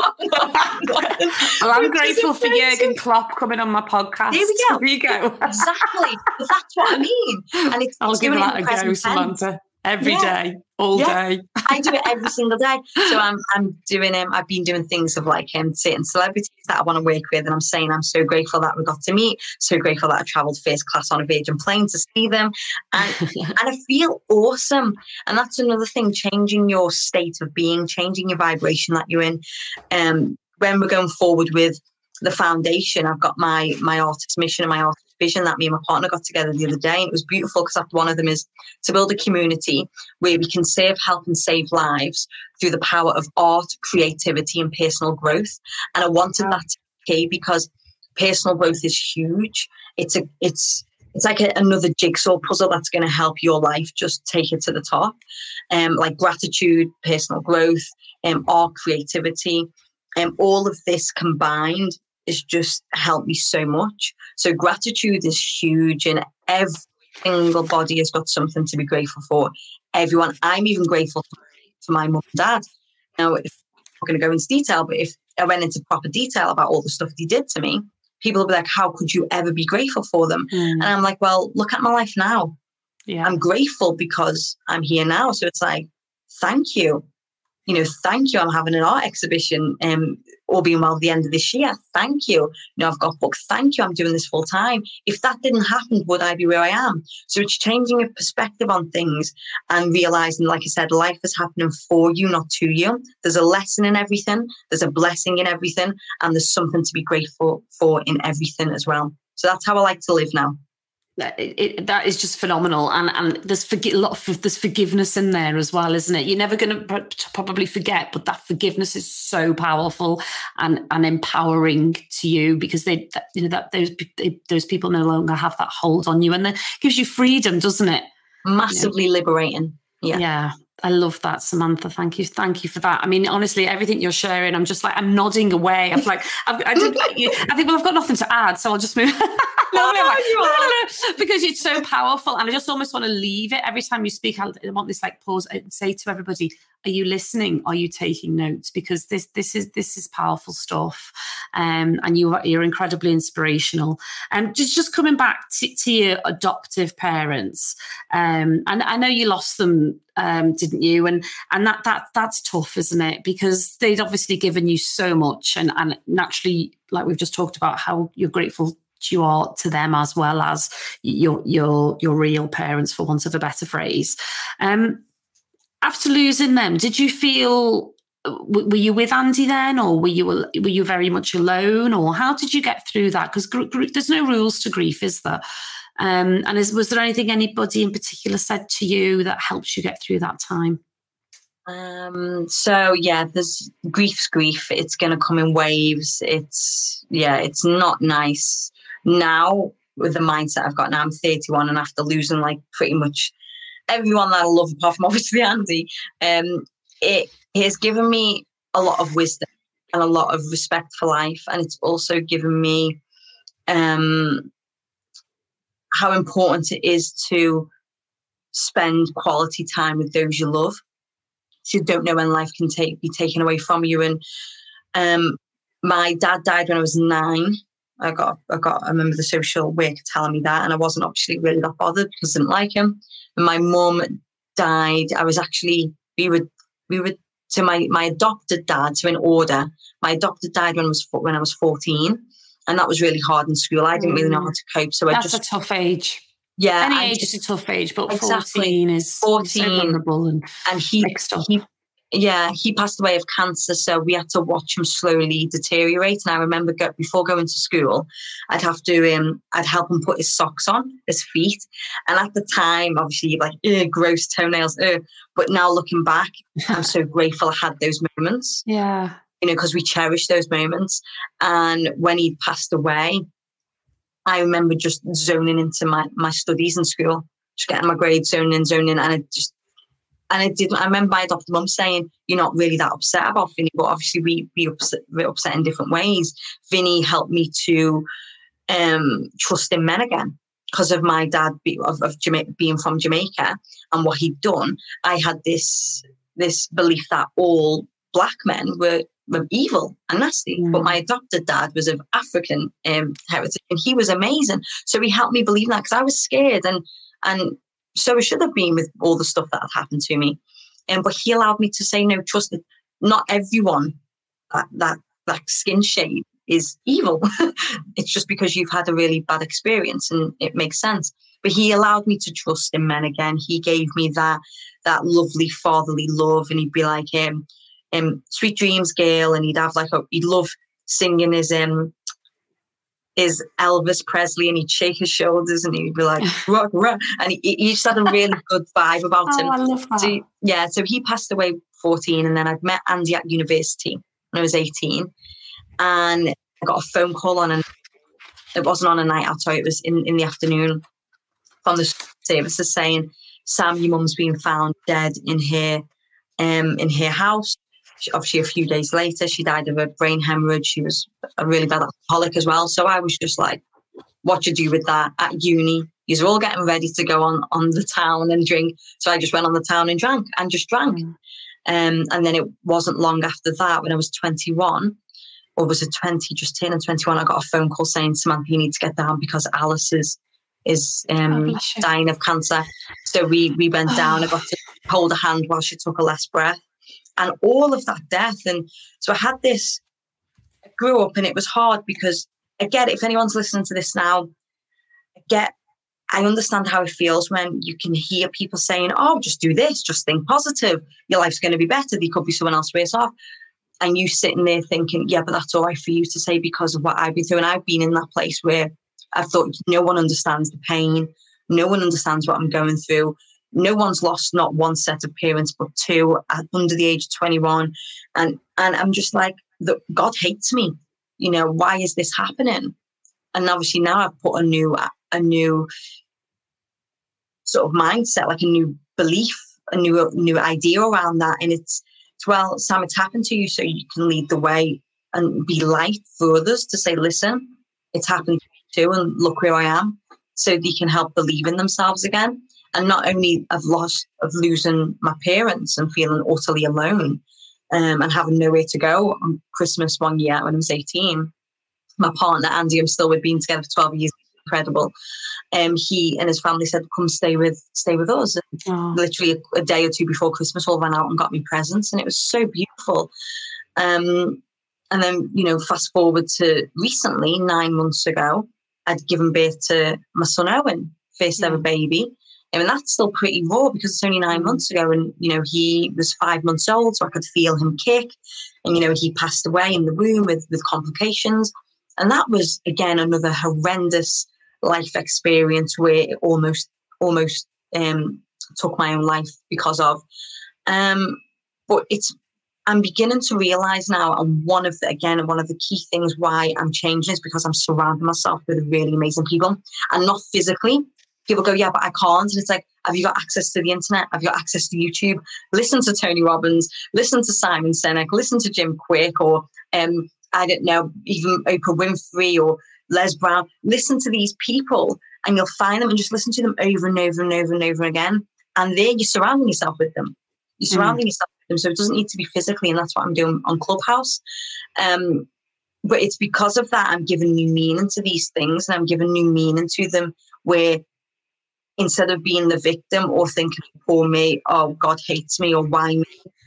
I want. Well, I'm grateful for Jurgen Klopp coming on my podcast. There we go. There you go. Exactly. But that's what I mean. And it's, I'll it's give doing that it in a go, present Samantha. tense. Every Yeah. day, all Yeah. day. I do it every single day. So I'm I'm doing um, I've been doing things of like um, certain celebrities that I want to work with, and I'm saying I'm so grateful that we got to meet, so grateful that I travelled first class on a Virgin plane to see them, and and I feel awesome. And that's another thing, changing your state of being, changing your vibration that you're in. Um, when we're going forward with the foundation, I've got my my artist mission and my artist vision that me and my partner got together the other day, and it was beautiful because one of them is to build a community where we can serve, help and save lives through the power of art, creativity and personal growth. And I wanted wow. that to be key because personal growth is huge. It's a it's it's like a, another jigsaw puzzle that's going to help your life just take it to the top. Um, like gratitude, personal growth, um, art, creativity, and um, all of this combined has just helped me so much. So gratitude is huge, and every single body has got something to be grateful for. Everyone, I'm even grateful for, for my mum and dad. Now, if I'm going to go into detail, but if I went into proper detail about all the stuff they did to me, people will be like, how could you ever be grateful for them? Mm. And I'm like, well, look at my life now. Yeah. I'm grateful because I'm here now. So it's like, thank you. You know, thank you. I'm having an art exhibition, um, all being well, at the end of this year. Thank you. You know, I've got books. Thank you. I'm doing this full time. If that didn't happen, would I be where I am? So it's changing your perspective on things and realizing, like I said, life is happening for you, not to you. There's a lesson in everything. There's a blessing in everything. And there's something to be grateful for in everything as well. So that's how I like to live now. It, it, that is just phenomenal, and and there's forgi- a lot of there's forgiveness in there as well, isn't it? You're never going to probably forget, but that forgiveness is so powerful and and empowering to you, because they that, you know that those they, those people no longer have that hold on you, and that gives you freedom, doesn't it? Massively you know? Liberating. Yeah. Yeah. I love that, Samantha. Thank you. Thank you for that. I mean, honestly, everything you're sharing, I'm just like, I'm nodding away. I'm like, I've, I, did, I think, well, I've got nothing to add, so I'll just move. no, no, no, like, you are. Because it's so powerful. And I just almost want to leave it. Every time you speak, I want this like pause and say to everybody, are you listening? Are you taking notes? Because this this is this is powerful stuff. Um, and you, you're incredibly inspirational. And um, just, just coming back to, to your adoptive parents, um, and I know you lost them, um, didn't you? And and that that that's tough, isn't it? Because they'd obviously given you so much, and, and naturally, like we've just talked about, how you're grateful you are to them as well as your your your real parents, for want of a better phrase. Um, after losing them, did you feel, were you with Andy then, or were you were you very much alone, or how did you get through that? Because gr- gr- there's no rules to grief, is there? Um, and is, was there anything anybody in particular said to you that helped you get through that time? Um, so yeah, there's grief's grief. It's going to come in waves. It's, yeah, it's not nice. Now, with the mindset I've got now, I'm thirty-one, and after losing like pretty much everyone that I love, apart from obviously Andy, um, it, it has given me a lot of wisdom and a lot of respect for life. And it's also given me um, how important it is to spend quality time with those you love. So you don't know when life can take be taken away from you. And um, my dad died when I was nine. I got, I got, I remember the social worker telling me that, and I wasn't actually really that bothered because I didn't like him. And my mum died. I was actually, we were, we were So my, my adopted dad, so in order, my adopted dad when I was when I was fourteen, and that was really hard in school. I didn't really know how to cope. So That's I just a tough age. Yeah, any I age just, is a tough age, but exactly, fourteen is fourteen, so vulnerable and, and he, mixed up. he Yeah, he passed away of cancer, so we had to watch him slowly deteriorate. And I remember go, before going to school, I'd have to, um, I'd help him put his socks on, his feet. And at the time, obviously, you're like, ugh, gross toenails. Ugh. But now looking back, I'm so grateful I had those moments. Yeah. You know, because we cherish those moments. And when he passed away, I remember just zoning into my, my studies in school, just getting my grades, zoning in, zoning in, and it just, And I didn't. I remember my adopted mum saying, "You're not really that upset about Vinny," but obviously we we upset, we're upset in different ways. Vinny helped me to um, trust in men again because of my dad be, of, of Jamaica, being from Jamaica and what he'd done. I had this this belief that all black men were, were evil and nasty, mm. but my adopted dad was of African um, heritage, and he was amazing. So he helped me believe that because I was scared and and. So I should have been with all the stuff that had happened to me. Um, but he allowed me to say, no, trust it. Not everyone that, that, that skin shade is evil. It's just because you've had a really bad experience and it makes sense. But he allowed me to trust in men again. He gave me that that lovely fatherly love, and he'd be like, um, um, sweet dreams, girl. And he'd have like, a, he'd love singing his, um, is Elvis Presley, and he'd shake his shoulders and he'd be like, rah, rah. And he, he just had a really good vibe about oh, him. I love that. So, yeah, so he passed away fourteen, and then I'd met Andy at university when I was eighteen, and I got a phone call on, and it wasn't on a night out, sorry, it was in, in the afternoon from the services saying, Sam, your mum's been found dead in her, um, in her house. She, obviously, a few days later, she died of a brain hemorrhage. She was a really bad alcoholic as well. So I was just like, what to do with that at uni? You're all getting ready to go on, on the town and drink. So I just went on the town and drank and just drank. Mm. Um, and then it wasn't long after that, when I was twenty-one, or was it twenty, just turning twenty-one, I got a phone call saying, Samantha, you need to get down because Alice is, is um, oh, dying of cancer. So we, we went down. I got to hold her hand while she took a last breath. And all of that death. And so I had this, I grew up, and it was hard because I get it. If anyone's listening to this now, I get, I understand how it feels when you can hear people saying, oh, just do this, just think positive. Your life's going to be better. There could be someone else worse off. And you sitting there thinking, yeah, but that's all right for you to say because of what I've been through. And I've been in that place where I thought no one understands the pain. No one understands what I'm going through. No one's lost not one set of parents, but two under the age of twenty-one. And and I'm just like, the, God hates me. You know, why is this happening? And obviously now I've put a new, a new sort of mindset, like a new belief, a new, new idea around that. And it's, it's, well, Sam, it's happened to you so you can lead the way and be light for others to say, listen, it's happened to you too, and look where I am. So they can help believe in themselves again. And not only of loss of losing my parents and feeling utterly alone um, and having nowhere to go on Christmas one year when I was eighteen, my partner, Andy, I'm still with, been together for twelve years, incredible. Um, he and his family said, come stay with stay with us. And oh. Literally a, a day or two before Christmas, all ran out and got me presents. And it was so beautiful. Um, and then, you know, fast forward to recently, nine months ago, I'd given birth to my son, Owen, first yeah. ever baby. I mean, that's still pretty raw because it's only nine months ago, and, you know, he was five months old, so I could feel him kick. And, you know, he passed away in the womb with, with complications. And that was, again, another horrendous life experience where it almost, almost um, took my own life because of. Um, but it's, I'm beginning to realize now, and one of the, again, one of the key things why I'm changing is because I'm surrounding myself with really amazing people, and not physically. People go, yeah, but I can't. And it's like, have you got access to the internet? Have you got access to YouTube? Listen to Tony Robbins, listen to Simon Sinek, listen to Jim Kwik, or um, I don't know, even Oprah Winfrey or Les Brown. Listen to these people and you'll find them and just listen to them over and over and over and over again. And there you're surrounding yourself with them. You're surrounding mm. yourself with them. So it doesn't need to be physically. And that's what I'm doing on Clubhouse. Um, but it's because of that I'm giving new meaning to these things, and I'm giving new meaning to them where instead of being the victim or thinking, poor me, oh, God hates me, or why me,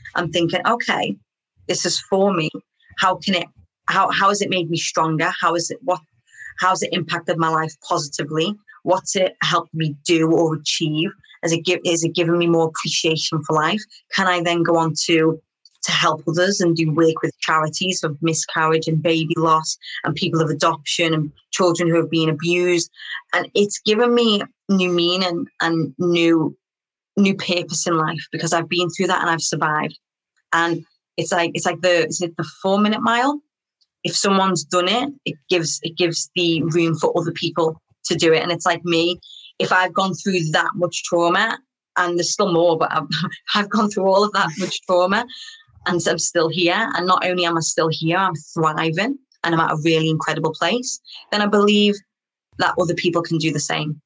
I'm thinking, okay, this is for me. How can it, how, how has it made me stronger? How is it, what, how's it impacted my life positively? What's it helped me do or achieve? Is it, give, is it giving me more appreciation for life? Can I then go on to, to help others and do work with charities of miscarriage and baby loss and people of adoption and children who have been abused? And it's given me new meaning and new, new purpose in life, because I've been through that and I've survived. And it's like, it's like the, is it the four minute mile? If someone's done it, it gives, it gives the room for other people to do it. And it's like me, if I've gone through that much trauma, and there's still more, but I've, I've gone through all of that much trauma, and I'm still here. And not only am I still here, I'm thriving and I'm at a really incredible place. Then I believe that other people can do the same.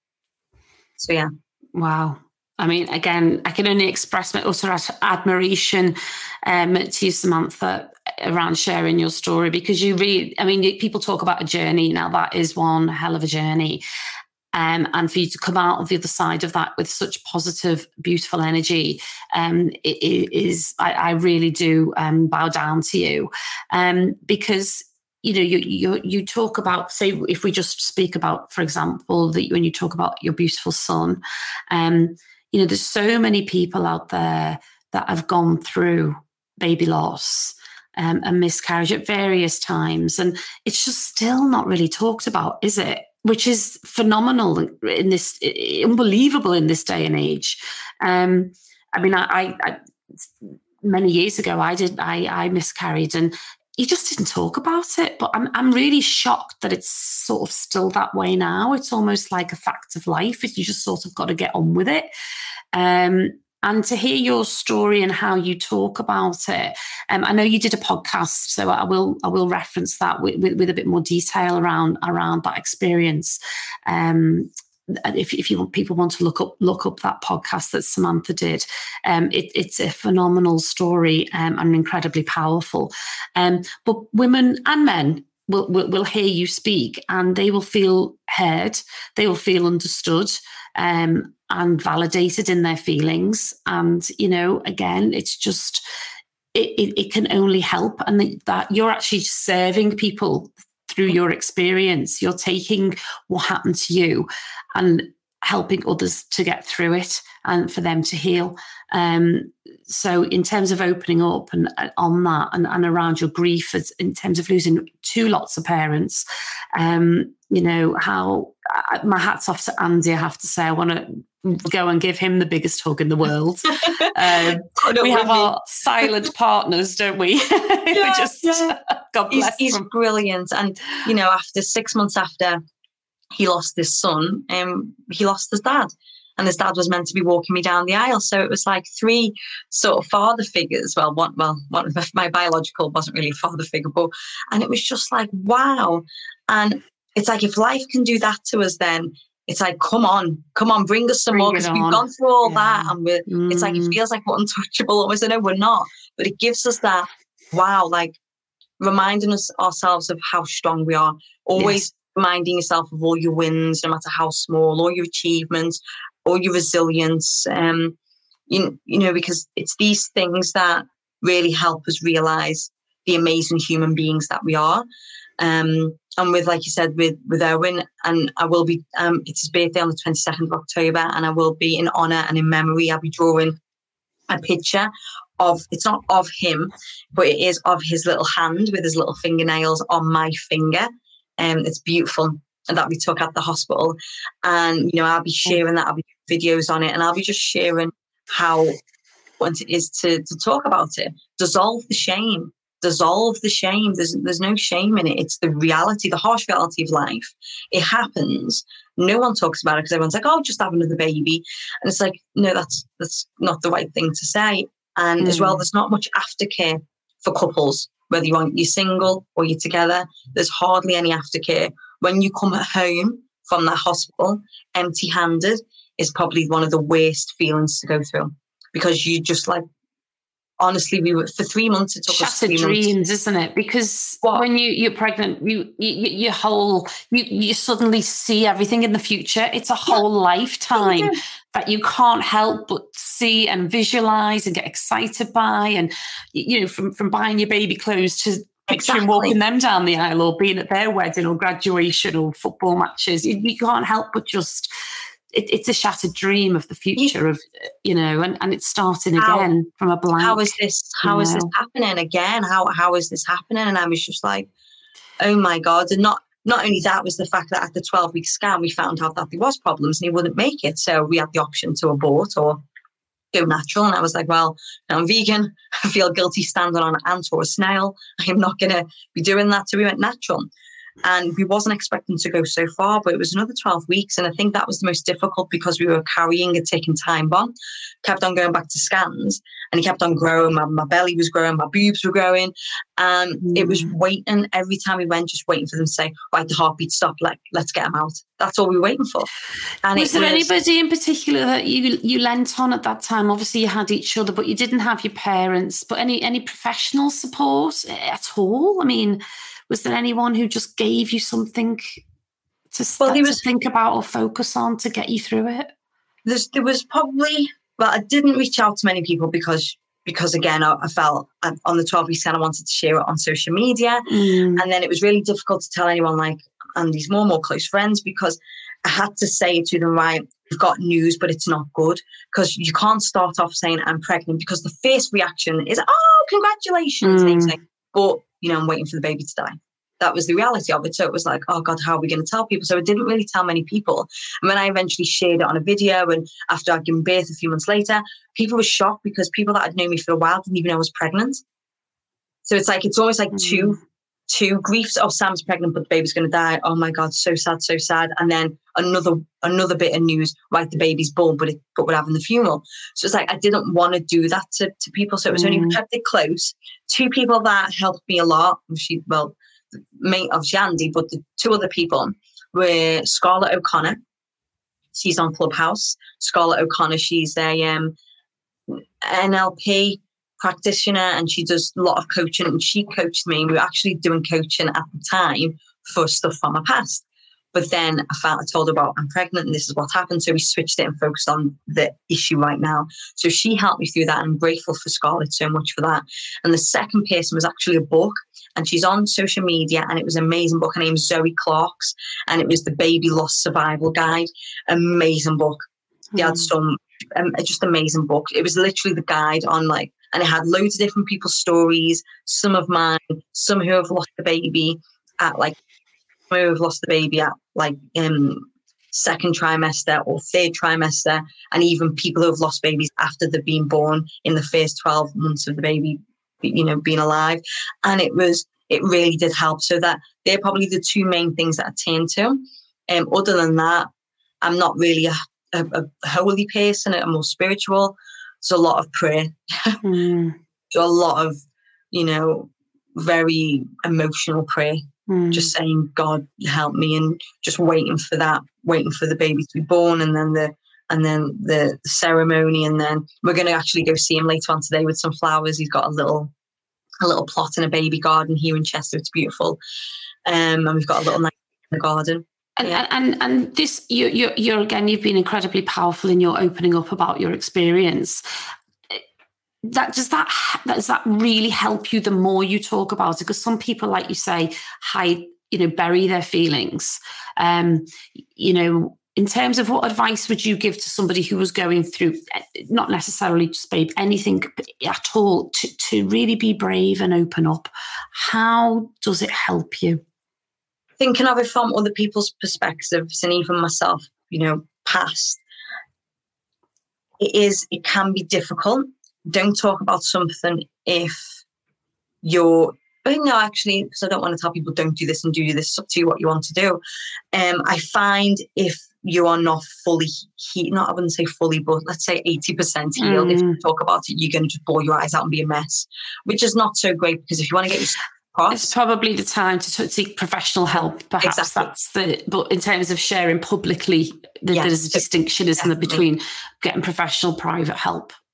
So, yeah. Wow. I mean, again, I can only express my utter admiration um, to you, Samantha, around sharing your story, because you really, I mean, people talk about a journey. Now, that is one hell of a journey. Um, and for you to come out of the other side of that with such positive, beautiful energy, um, it, it is, I, I really do um, bow down to you, um, because you know, you you you talk about, say, if we just speak about, for example, that when you talk about your beautiful son, um, you know, there's so many people out there that have gone through baby loss um, and miscarriage at various times, and it's just still not really talked about, is it? Which is phenomenal in this, unbelievable in this day and age. Um, I mean, I, I, I many years ago, I did, I, I miscarried, and you just didn't talk about it. But I'm, I'm really shocked that it's sort of still that way now. It's almost like a fact of life. You just sort of got to get on with it. Um, And to hear your story and how you talk about it, um, I know you did a podcast, so I will I will reference that with, with, with a bit more detail around around that experience. Um, if if you want, people want to look up look up that podcast that Samantha did, um, it, it's a phenomenal story um, and incredibly powerful. Um, but women and men will, will will hear you speak, and they will feel heard. They will feel understood. Um, and validated in their feelings. And, you know, again, it's just, it, it, it can only help. And that you're actually serving people through your experience. You're taking what happened to you and helping others to get through it and for them to heal. Um, so in terms of opening up and uh, on that and, and around your grief, as, in terms of losing two lots of parents, um, you know, how uh, my hat's off to Andy, I have to say. I want to go and give him the biggest hug in the world. Um, we have our silent partners, don't we? Yeah, just, yeah. God bless He's, he's him. brilliant. And, you know, after six months after he lost his son, um, he lost his dad. And his dad was meant to be walking me down the aisle. So it was like three sort of father figures. Well, one, well, one of my biological wasn't really a father figure, but, and it was just like, wow. And it's like, if life can do that to us, then it's like, come on, come on, bring us some bring more, because we've gone through all yeah. that. And we're, mm. it's like, it feels like we're untouchable almost. I know we're not, but it gives us that, wow, like reminding us ourselves of how strong we are. Always yes. reminding yourself of all your wins, no matter how small, all your achievements, all your resilience, um, you, you know, because it's these things that really help us realize the amazing human beings that we are. Um, and with, like you said, with, with Erwin, and I will be, um, it's his birthday on the twenty-second of October, and I will be in honor and in memory. I'll be drawing a picture of, it's not of him, but it is of his little hand with his little fingernails on my finger. Um, it's beautiful. And that we took at the hospital. And, you know, I'll be sharing that, I'll be doing videos on it, and I'll be just sharing how important it is to, to talk about it. Dissolve the shame. Dissolve the shame. There's there's no shame in it. It's the reality, the harsh reality of life. It happens. No one talks about it because everyone's like, oh, just have another baby. And it's like, no, that's that's not the right thing to say. And mm. as well, there's not much aftercare for couples, whether you want, you're single or you're together. There's hardly any aftercare. When you come home from that hospital empty-handed is probably one of the worst feelings to go through, because you just like, honestly, we were for three months. It took Shattered us three dreams, months. Isn't it? Because what? when you you're pregnant, you, you your whole you you suddenly see everything in the future. It's a whole yeah. lifetime yeah. that you can't help but see and visualize and get excited by, and you know, from from buying your baby clothes to picturing exactly. walking them down the aisle or being at their wedding or graduation or football matches. You, you can't help but just. It, it's a shattered dream of the future of, you know, and, and it's starting how, again from a blank. How is this, how is know. this happening again? How, how is this happening? And I was just like, oh my God. And not, not only that was the fact that at the twelve week scan, we found out that there was problems and he wouldn't make it. So we had the option to abort or go natural. And I was like, well, I'm vegan. I feel guilty standing on an ant or a snail. I'm not going to be doing that. So we went natural. And we wasn't expecting to go so far, but it was another twelve weeks. And I think that was the most difficult because we were carrying a ticking time bomb. Kept on going back to scans and it kept on growing. My, my belly was growing, my boobs were growing. And mm. it was waiting every time we went, just waiting for them to say, right, the heartbeat stopped, like, let's get them out. That's all we were waiting for. And was it there was, anybody in particular that you you lent on at that time? Obviously you had each other, but you didn't have your parents, but any, any professional support at all? I mean... Was there anyone who just gave you something to, st- well, was, to think about or focus on to get you through it? There's, there was probably, well, I didn't reach out to many people because, because again, I, I felt on the twelve week scan, I wanted to share it on social media. Mm. And then it was really difficult to tell anyone like Andy's more and more close friends because I had to say it to them, right, we've got news, but it's not good. Because you can't start off saying I'm pregnant because the first reaction is, oh, congratulations. Mm. And say, but you know, I'm waiting for the baby to die. That was the reality of it. So it was like, oh God, how are we going to tell people? So I didn't really tell many people. And when I eventually shared it on a video and after I'd given birth a few months later, people were shocked because people that had known me for a while didn't even know I was pregnant. So it's like, it's always like mm. two, two griefs. Oh, Sam's pregnant, but the baby's going to die. Oh my God, so sad, so sad. And then another, another bit of news, right, the baby's born, but, it, but we're having the funeral. So it's like, I didn't want to do that to, to people. So it was mm. only kept it close. Two people that helped me a lot. She, well, mate of Andy, but the two other people were Scarlett O'Connor. She's on Clubhouse. Scarlett O'Connor, she's a um, N L P practitioner and she does a lot of coaching. And she coached me. We were actually doing coaching at the time for stuff from my past. But then I found, I told her about I'm pregnant and this is what happened. So we switched it and focused on the issue right now. So she helped me through that. And I'm grateful for Scarlett so much for that. And the second person was actually a book. And she's on social media and it was an amazing book. Her name is Zoe Clarks and it was the Baby Loss Survival Guide. Amazing book. Mm. They had some, um, just amazing book. It was literally the guide on like, and it had loads of different people's stories, some of mine, some who have lost the baby at like, some who have lost the baby at like um, second trimester or third trimester, and even people who have lost babies after they've been born in the first twelve months of the baby, you know, being alive. And it was, it really did help. So that they're probably the two main things that I turn to. Um, other than that, I'm not really a, a, a holy person. I'm more spiritual. There's a lot of prayer. Mm. A lot of, you know, very emotional prayer. Mm. Just saying, God, help me, and just waiting for that, waiting for the baby to be born, and then the and then the ceremony, and then we're going to actually go see him later on today with some flowers. He's got a little a little plot in a baby garden here in Chester. It's beautiful, um, and we've got a little night in the garden. And, yeah. and and this, you you you're again, you've been incredibly powerful in your opening up about your experience. That does that does that really help you the more you talk about it? Because some people, like you say, hide, you know, bury their feelings. Um, you know, in terms of what advice would you give to somebody who was going through, not necessarily just babe, anything at all, to to really be brave and open up? How does it help you? Thinking of it from other people's perspectives, and even myself, you know, past, it is it can be difficult. Don't talk about something if you're, no, actually, because I don't want to tell people don't do this and do this. It's up to you what you want to do. Um, I find if you are not fully, he, not I wouldn't say fully, but let's say eighty percent healed, mm. if you talk about it, you're going to just bore your eyes out and be a mess, which is not so great, because if you want to get your across, it's probably the time to seek professional help. Perhaps exactly. That's the, but in terms of sharing publicly, the, yes. there's a distinction, isn't there, between getting professional private help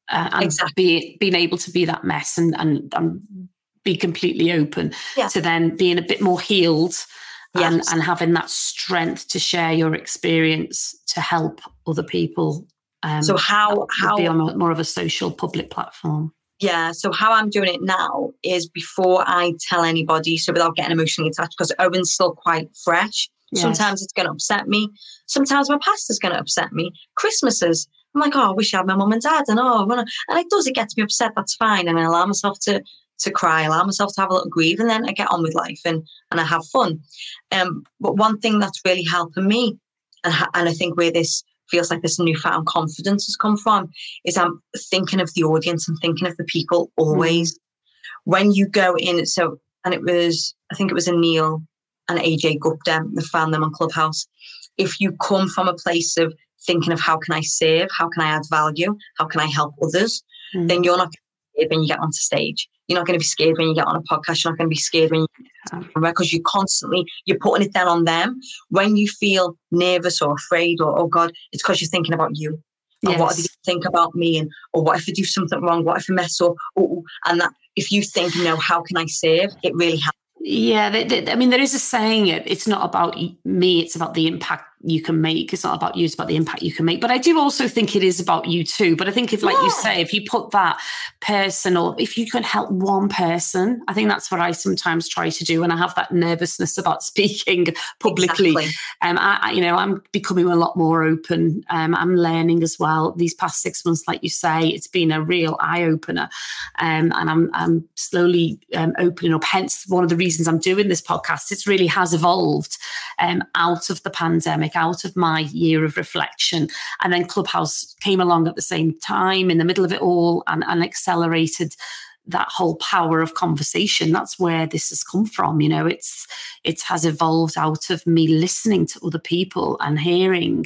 uh, and exactly. be, being able to be that mess and, and, and be completely open yeah. to then being a bit more healed and, yes. and having that strength to share your experience to help other people. Um, so how how be on a, more of a social public platform. Yeah. So how I'm doing it now is before I tell anybody, so without getting emotionally attached, because Owen's still quite fresh. Yes. Sometimes it's going to upset me. Sometimes my pastor's going to upset me. Christmases, I'm like, oh, I wish I had my mum and dad. And oh, and it does, it gets me upset. That's fine. And I allow myself to to cry, allow myself to have a little grieve, and then I get on with life and, and I have fun. Um, but one thing that's really helping me, and, ha- and I think where this feels like this newfound confidence has come from, is I'm thinking of the audience and thinking of the people always. Mm. When you go in, so, and it was, I think it was Anil and A J Gupta that found them on Clubhouse. If you come from a place of thinking of how can I serve, how can I add value, how can I help others, mm. then you're not going to be scared when you get onto stage. You're not going to be scared when you get on a podcast. You're not going to be scared when you because you constantly, you're putting it down on them. When you feel nervous or afraid or, oh God, it's because you're thinking about you. Yes. Or what do you think about me? And or what if I do something wrong? What if I mess up? Ooh, and that if you think, no, how can I serve? It really helps. Yeah, they, they, I mean, there is a saying, it, it's not about me, it's about the impact you can make. It's not about you, it's about the impact you can make. But I do also think it is about you too. But I think if, like yeah. you say, if you put that person, or if you can help one person, I think that's what I sometimes try to do when I have that nervousness about speaking publicly. Exactly. Um, I, I, you know, I'm becoming a lot more open. Um, I'm learning as well. These past six months, like you say, it's been a real eye opener, um, and I'm I'm slowly um, opening up. Hence, one of the reasons I'm doing this podcast. It really has evolved um, out of the pandemic, out of my year of reflection. And then Clubhouse came along at the same time in the middle of it all and, and accelerated that whole power of conversation. That's where this has come from. You know, it's it has evolved out of me listening to other people and hearing,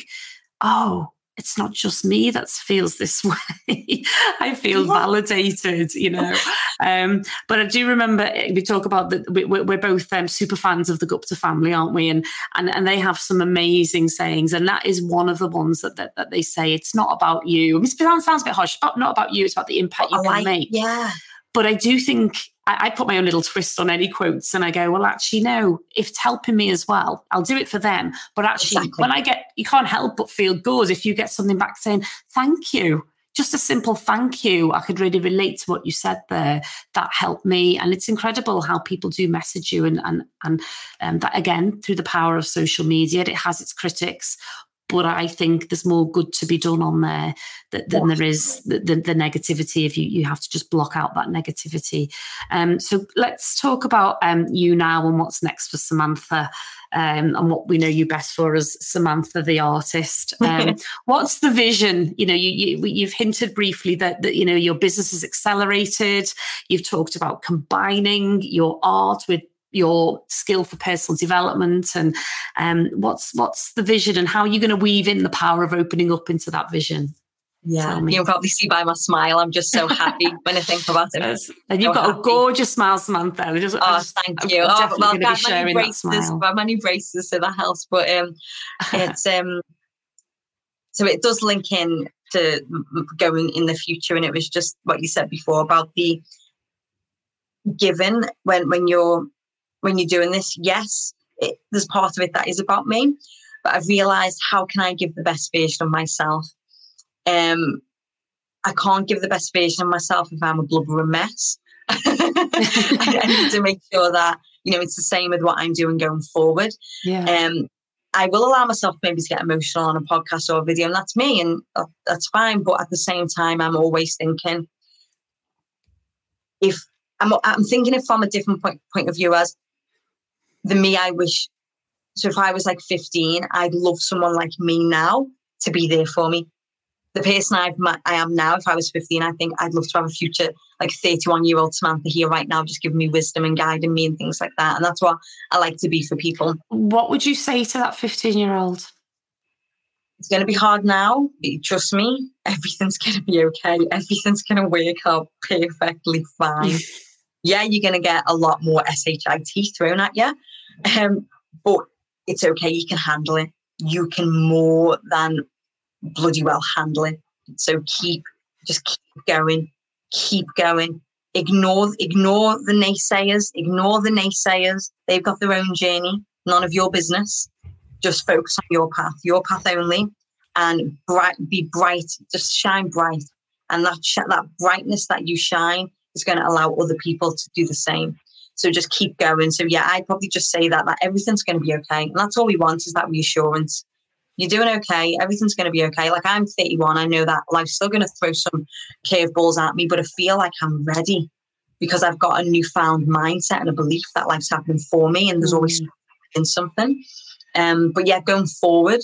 oh, it's not just me that feels this way. I feel yeah. validated, you know. Um, but I do remember we talk about that. We, we're both um, super fans of the Gupta family, aren't we? And and and they have some amazing sayings, and that is one of the ones that that, that they say. It's not about you. I mean, it sounds, sounds a bit harsh, but not about you. It's about the impact you I can like, make. Yeah. But I do think I, I put my own little twist on any quotes and I go, well, actually, no, if it's helping me as well, I'll do it for them. But actually, exactly. when I get, you can't help but feel good if you get something back saying, thank you. Just a simple thank you. I could really relate to what you said there. That helped me. And it's incredible how people do message you. And, and, and um, that, again, through the power of social media, it has its critics. But I think there's more good to be done on there than, than there is the, the, the negativity. If you, you have to just block out that negativity. Um, so let's talk about um, you now and what's next for Samantha, um, and what we know you best for as Samantha the artist. Um, what's the vision? You know, you, you, you've hinted briefly that, that, you know, your business has accelerated. You've talked about combining your art with your skill for personal development, and um, what's what's the vision, and how are you going to weave in the power of opening up into that vision? Yeah, you'll probably see by my smile. I'm just so happy when I think about it. Yes. And you've so got happy. a gorgeous smile, Samantha. I just, oh, I just, thank I'm, you. I'm oh, well, I've got many braces. I've got many braces to the house, but um, it's um, so it does link in to going in the future, and it was just what you said before about the giving when when you're. When you're doing this, yes, it, there's part of it that is about me, but I've realized, how can I give the best version of myself? Um, I can't give the best version of myself if I'm a blubbering mess. I, I need to make sure that, you know, it's the same with what I'm doing going forward. Yeah. Um, I will allow myself maybe to get emotional on a podcast or a video, and that's me, and that, that's fine. But at the same time, I'm always thinking, if I'm, I'm thinking it from a different point point of view as the me I wish. So if I was like fifteen, I'd love someone like me now to be there for me. The person I've met, I am now, if I was fifteen, I think I'd love to have a future like thirty-one-year-old Samantha here right now, just giving me wisdom and guiding me and things like that. And that's what I like to be for people. What would you say to that fifteen-year-old? It's going to be hard now, but trust me, everything's going to be okay. Everything's going to work out perfectly fine. Yeah, you're going to get a lot more shit thrown at you, um, but it's okay. You can handle it. You can more than bloody well handle it. So keep just keep going, keep going. Ignore, ignore the naysayers, ignore the naysayers. They've got their own journey, none of your business. Just focus on your path, your path only, and bright, be bright, just shine bright. And that, sh- that brightness that you shine is going to allow other people to do the same. So just keep going. So yeah, I'd probably just say that, that everything's going to be okay. And that's all we want, is that reassurance. You're doing okay. Everything's going to be okay. Like, I'm thirty-one. I know that life's still going to throw some curveballs at me, but I feel like I'm ready because I've got a newfound mindset and a belief that life's happening for me, and there's mm. always in something. Um, but yeah, going forward,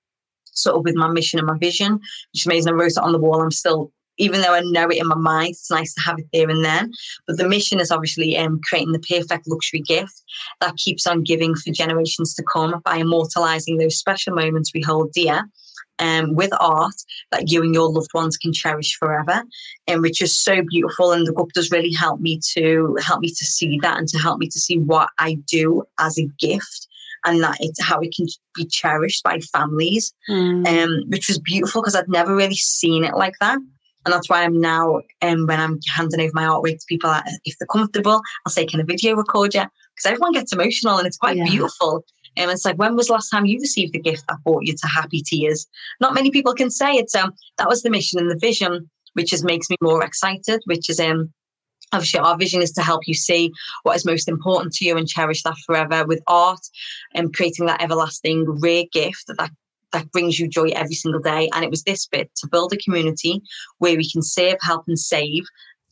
sort of with my mission and my vision, which is amazing. I wrote it on the wall. I'm still, even though I know it in my mind, it's nice to have it there and then. But the mission is obviously um, creating the perfect luxury gift that keeps on giving for generations to come by immortalizing those special moments we hold dear um, with art that you and your loved ones can cherish forever, and which is so beautiful. And the Guptas really helped me to help me to see that, and to help me to see what I do as a gift, and that it's how it can be cherished by families, mm. um, which was beautiful because I'd never really seen it like that. And that's why I'm now, um, when I'm handing over my artwork to people, if they're comfortable, I'll say, can a video record you? Because everyone gets emotional and it's quite yeah. beautiful. And um, it's like, when was the last time you received a gift that brought you to happy tears? Not many people can say it. Um, that was the mission and the vision, which just makes me more excited, which is um, obviously our vision is to help you see what is most important to you and cherish that forever with art, and creating that everlasting rare gift that, that that brings you joy every single day. And it was this bit, to build a community where we can serve, help and save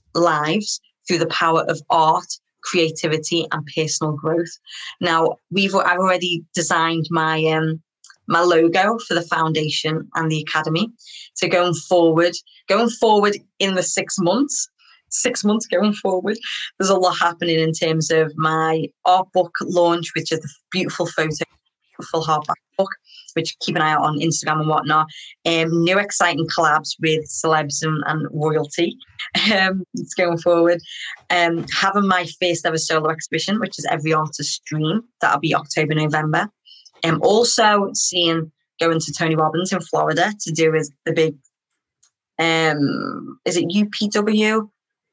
lives through the power of art, creativity and personal growth. Now, we've I've already designed my um, my logo for the foundation and the academy. So going forward, going forward in the six months, six months going forward, there's a lot happening in terms of my art book launch, which is the beautiful photo, beautiful hardback book, which keep an eye out on Instagram and whatnot. Um, new exciting collabs with celebs and, and royalty. Um, it's going forward. Um, having my first ever solo exhibition, which is Every Artist's Dream. That'll be October, November. Um, also seeing, going to Tony Robbins in Florida to do with the big, um, is it U P W?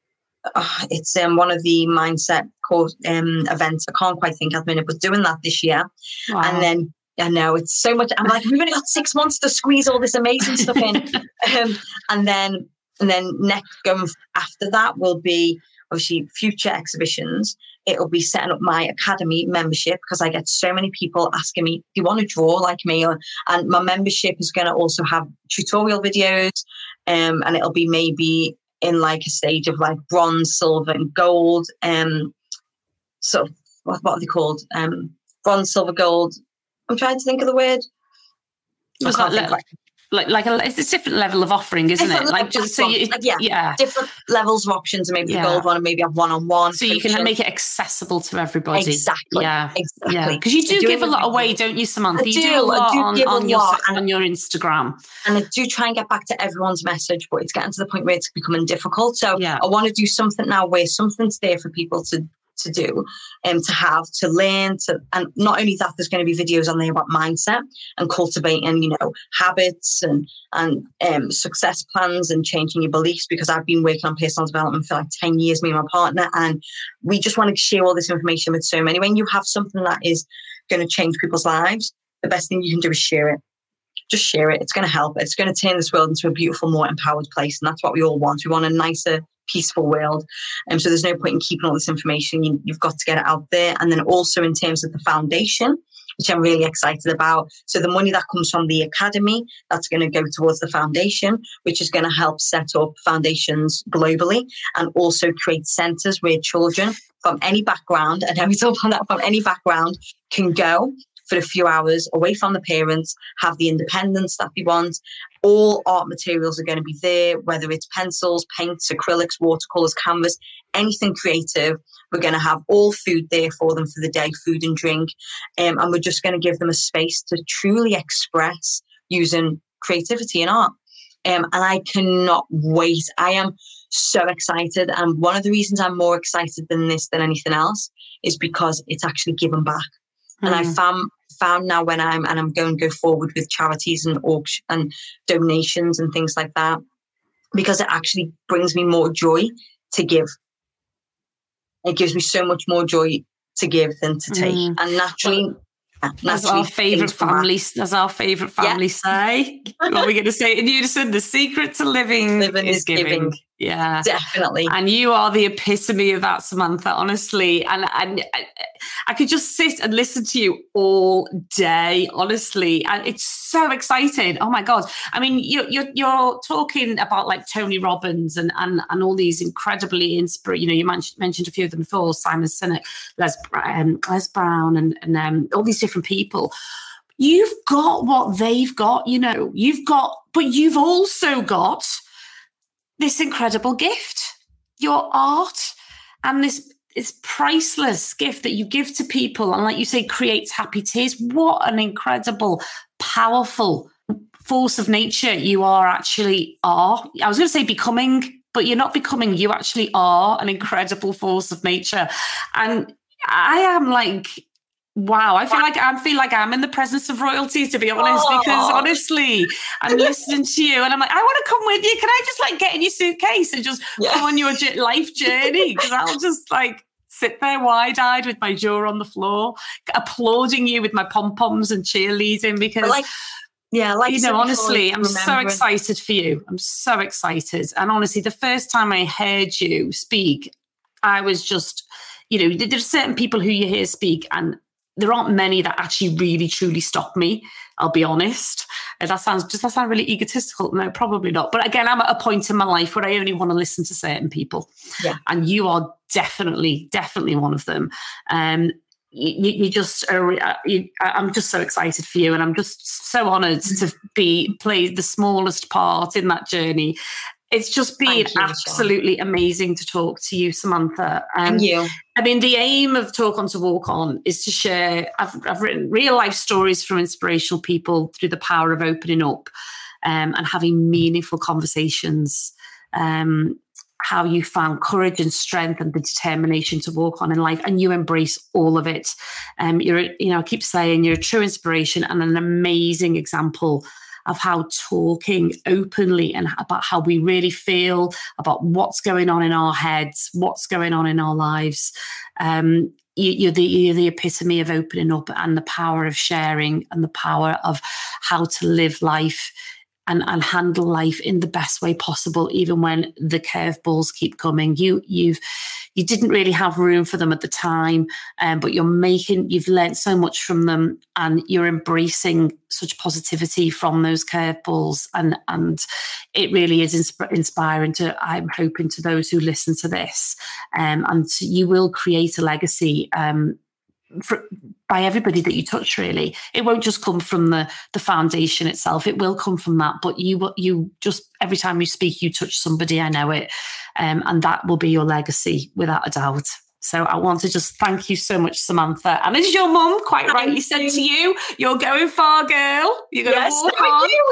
Oh, it's um, one of the mindset course, um, events. I can't quite think at the minute, but doing that this year. Wow. And then I know it's so much. I'm like, we've only got six months to squeeze all this amazing stuff in. um, and then, and then next going after that will be obviously future exhibitions. It'll be setting up my academy membership, because I get so many people asking me, do you want to draw like me? Or, and my membership is going to also have tutorial videos, um, and it'll be maybe in like a stage of like bronze, silver and gold. Um, so what, what are they called? Um, bronze, silver, gold. I'm trying to think of the word. I can't think like, like, like a, it's a different level of offering, isn't different it? Like, just so you, like, yeah, yeah, different levels of options, and maybe yeah. the gold one, and maybe have one-on-one. So you can make it accessible to everybody. Exactly. Yeah, exactly. Yeah, because you do give a lot away, don't you, Samantha? I you do, do a lot, do on, give on, a your, lot on your Instagram, and I do try and get back to everyone's message, but it's getting to the point where it's becoming difficult. So yeah. I want to do something now where something's there for people to. to do and um, to have to learn to, and not only that, there's going to be videos on there about mindset and cultivating, you know, habits and and um, success plans and changing your beliefs, because I've been working on personal development for like ten years, me and my partner, and we just want to share all this information with so many. When you have something that is going to change people's lives, the best thing you can do is share it. Just share it. It's going to help. It's going to turn this world into a beautiful, more empowered place, and that's what we all want. We want a nicer, peaceful world. And um, so there's no point in keeping all this information. You, you've got to get it out there. And then also in terms of the foundation, which I'm really excited about. So the money that comes from the academy, that's going to go towards the foundation, which is going to help set up foundations globally, and also create centres where children from any background, and we talk about that, from any background, can go for a few hours away from the parents, have the independence that they want. All art materials are going to be there, whether it's pencils, paints, acrylics, watercolours, canvas, anything creative. We're going to have all food there for them for the day, food and drink. Um, and we're just going to give them a space to truly express using creativity and art. Um, and I cannot wait. I am so excited. And one of the reasons I'm more excited than this than anything else is because it's actually given back. Mm. And I found found now when I'm and I'm going to go forward with charities and auction and donations and things like that. because it actually brings me more joy to give. It gives me so much more joy to give than to take. Mm. And naturally... Well, As our favourite family, as our favourite family yeah. say, what are we going to say in unison? The secret to living, living is, is giving. giving. Yeah, definitely. And you are the epitome of that, Samantha. Honestly, and and I could just sit and listen to you all day. Honestly, and it's so exciting. Oh my God! I mean, you, you're you're talking about like Tony Robbins and and and all these incredibly inspiring. You know, you mentioned mentioned a few of them before: Simon Sinek, Les um, Les Brown, and and um, all these different people. You've got what they've got. You know, you've got, but you've also got this incredible gift, your art, and this, this priceless gift that you give to people. And like you say, creates happy tears. What an incredible, powerful force of nature you are actually are. I was going to say becoming, but you're not becoming, you actually are an incredible force of nature. And I am like, wow, I feel like I feel like I'm in the presence of royalty, to be honest, oh. because honestly, I'm listening to you and I'm like, I want to come with you. Can I just like get in your suitcase and just yeah. come on your life journey? Because I'll just like sit there wide-eyed with my jaw on the floor, applauding you with my pom-poms and cheerleading because... Like- Yeah, like you know, honestly, I'm so excited for you. I'm so excited. And honestly, the first time I heard you speak, I was just, you know, there's certain people who you hear speak and there aren't many that actually really, truly stop me. I'll be honest. That sounds, does that sound really egotistical? No, probably not. But again, I'm at a point in my life where I only want to listen to certain people. Yeah. And you are definitely, definitely one of them. Um, You, you just are, you, I'm just so excited for you, and I'm just so honoured to be play the smallest part in that journey. It's just been you, absolutely Michelle. Amazing to talk to you, Samantha. Um, and you. I mean, the aim of Talk On to Walk On is to share. I've, I've written real life stories from inspirational people through the power of opening up um, and having meaningful conversations. Um, how you found courage and strength and the determination to walk on in life, and you embrace all of it. Um, you're, you know, I keep saying you're a true inspiration and an amazing example of how talking openly and about how we really feel about what's going on in our heads, what's going on in our lives. Um, you, you're the you're the epitome of opening up and the power of sharing and the power of how to live life And, and handle life in the best way possible, even when the curveballs keep coming. You you've you didn't really have room for them at the time, um, but you're making you've learned so much from them, and you're embracing such positivity from those curveballs, and and it really is insp- inspiring. To I'm hoping to those who listen to this, um, and you will create a legacy. Um, For, by everybody that you touch, really. It won't just come from the the foundation itself. It will come from that, but you you just every time you speak, you touch somebody. I know it, um, and that will be your legacy without a doubt. So I want to just thank you so much, Samantha. And as your mum quite thank rightly you. said to you, you're going far, girl. You're going yes, to walk on. You.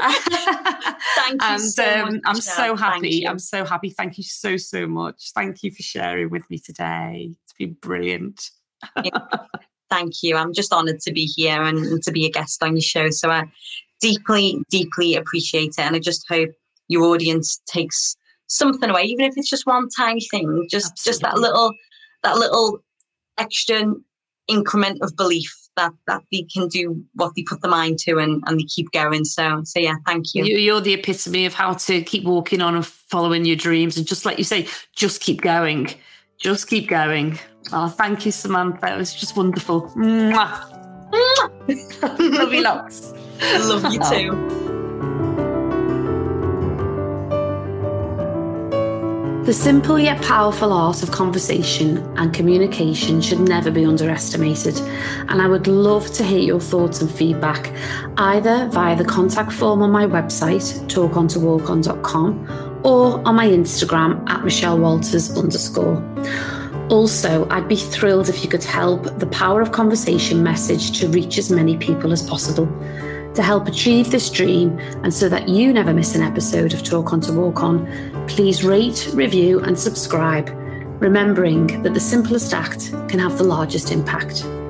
Thank you and, so um, much. I'm so happy. I'm so happy. Thank you so so much. Thank you for sharing with me today. It's been brilliant. Thank you. I'm just honoured to be here and, and to be a guest on your show. So I deeply, deeply appreciate it. And I just hope your audience takes something away, even if it's just one tiny thing, just Absolutely. just that little, that little extra increment of belief that that they can do what they put the mind to, and, and they keep going. So, so yeah, thank you. You're the epitome of how to keep walking on and following your dreams. And just like you say, just keep going. Just keep going. Oh, thank you, Samantha. It was just wonderful. Mwah. Mwah. Love you lots. Love you too. The simple yet powerful art of conversation and communication should never be underestimated. And I would love to hear your thoughts and feedback, either via the contact form on my website, talk on to walk on dot com, or on my Instagram at Michelle Walters underscore. Also, I'd be thrilled if you could help the Power of Conversation message to reach as many people as possible, to help achieve this dream, and so that you never miss an episode of Talk On to Walk On. Please rate, review and subscribe, remembering that the simplest act can have the largest impact.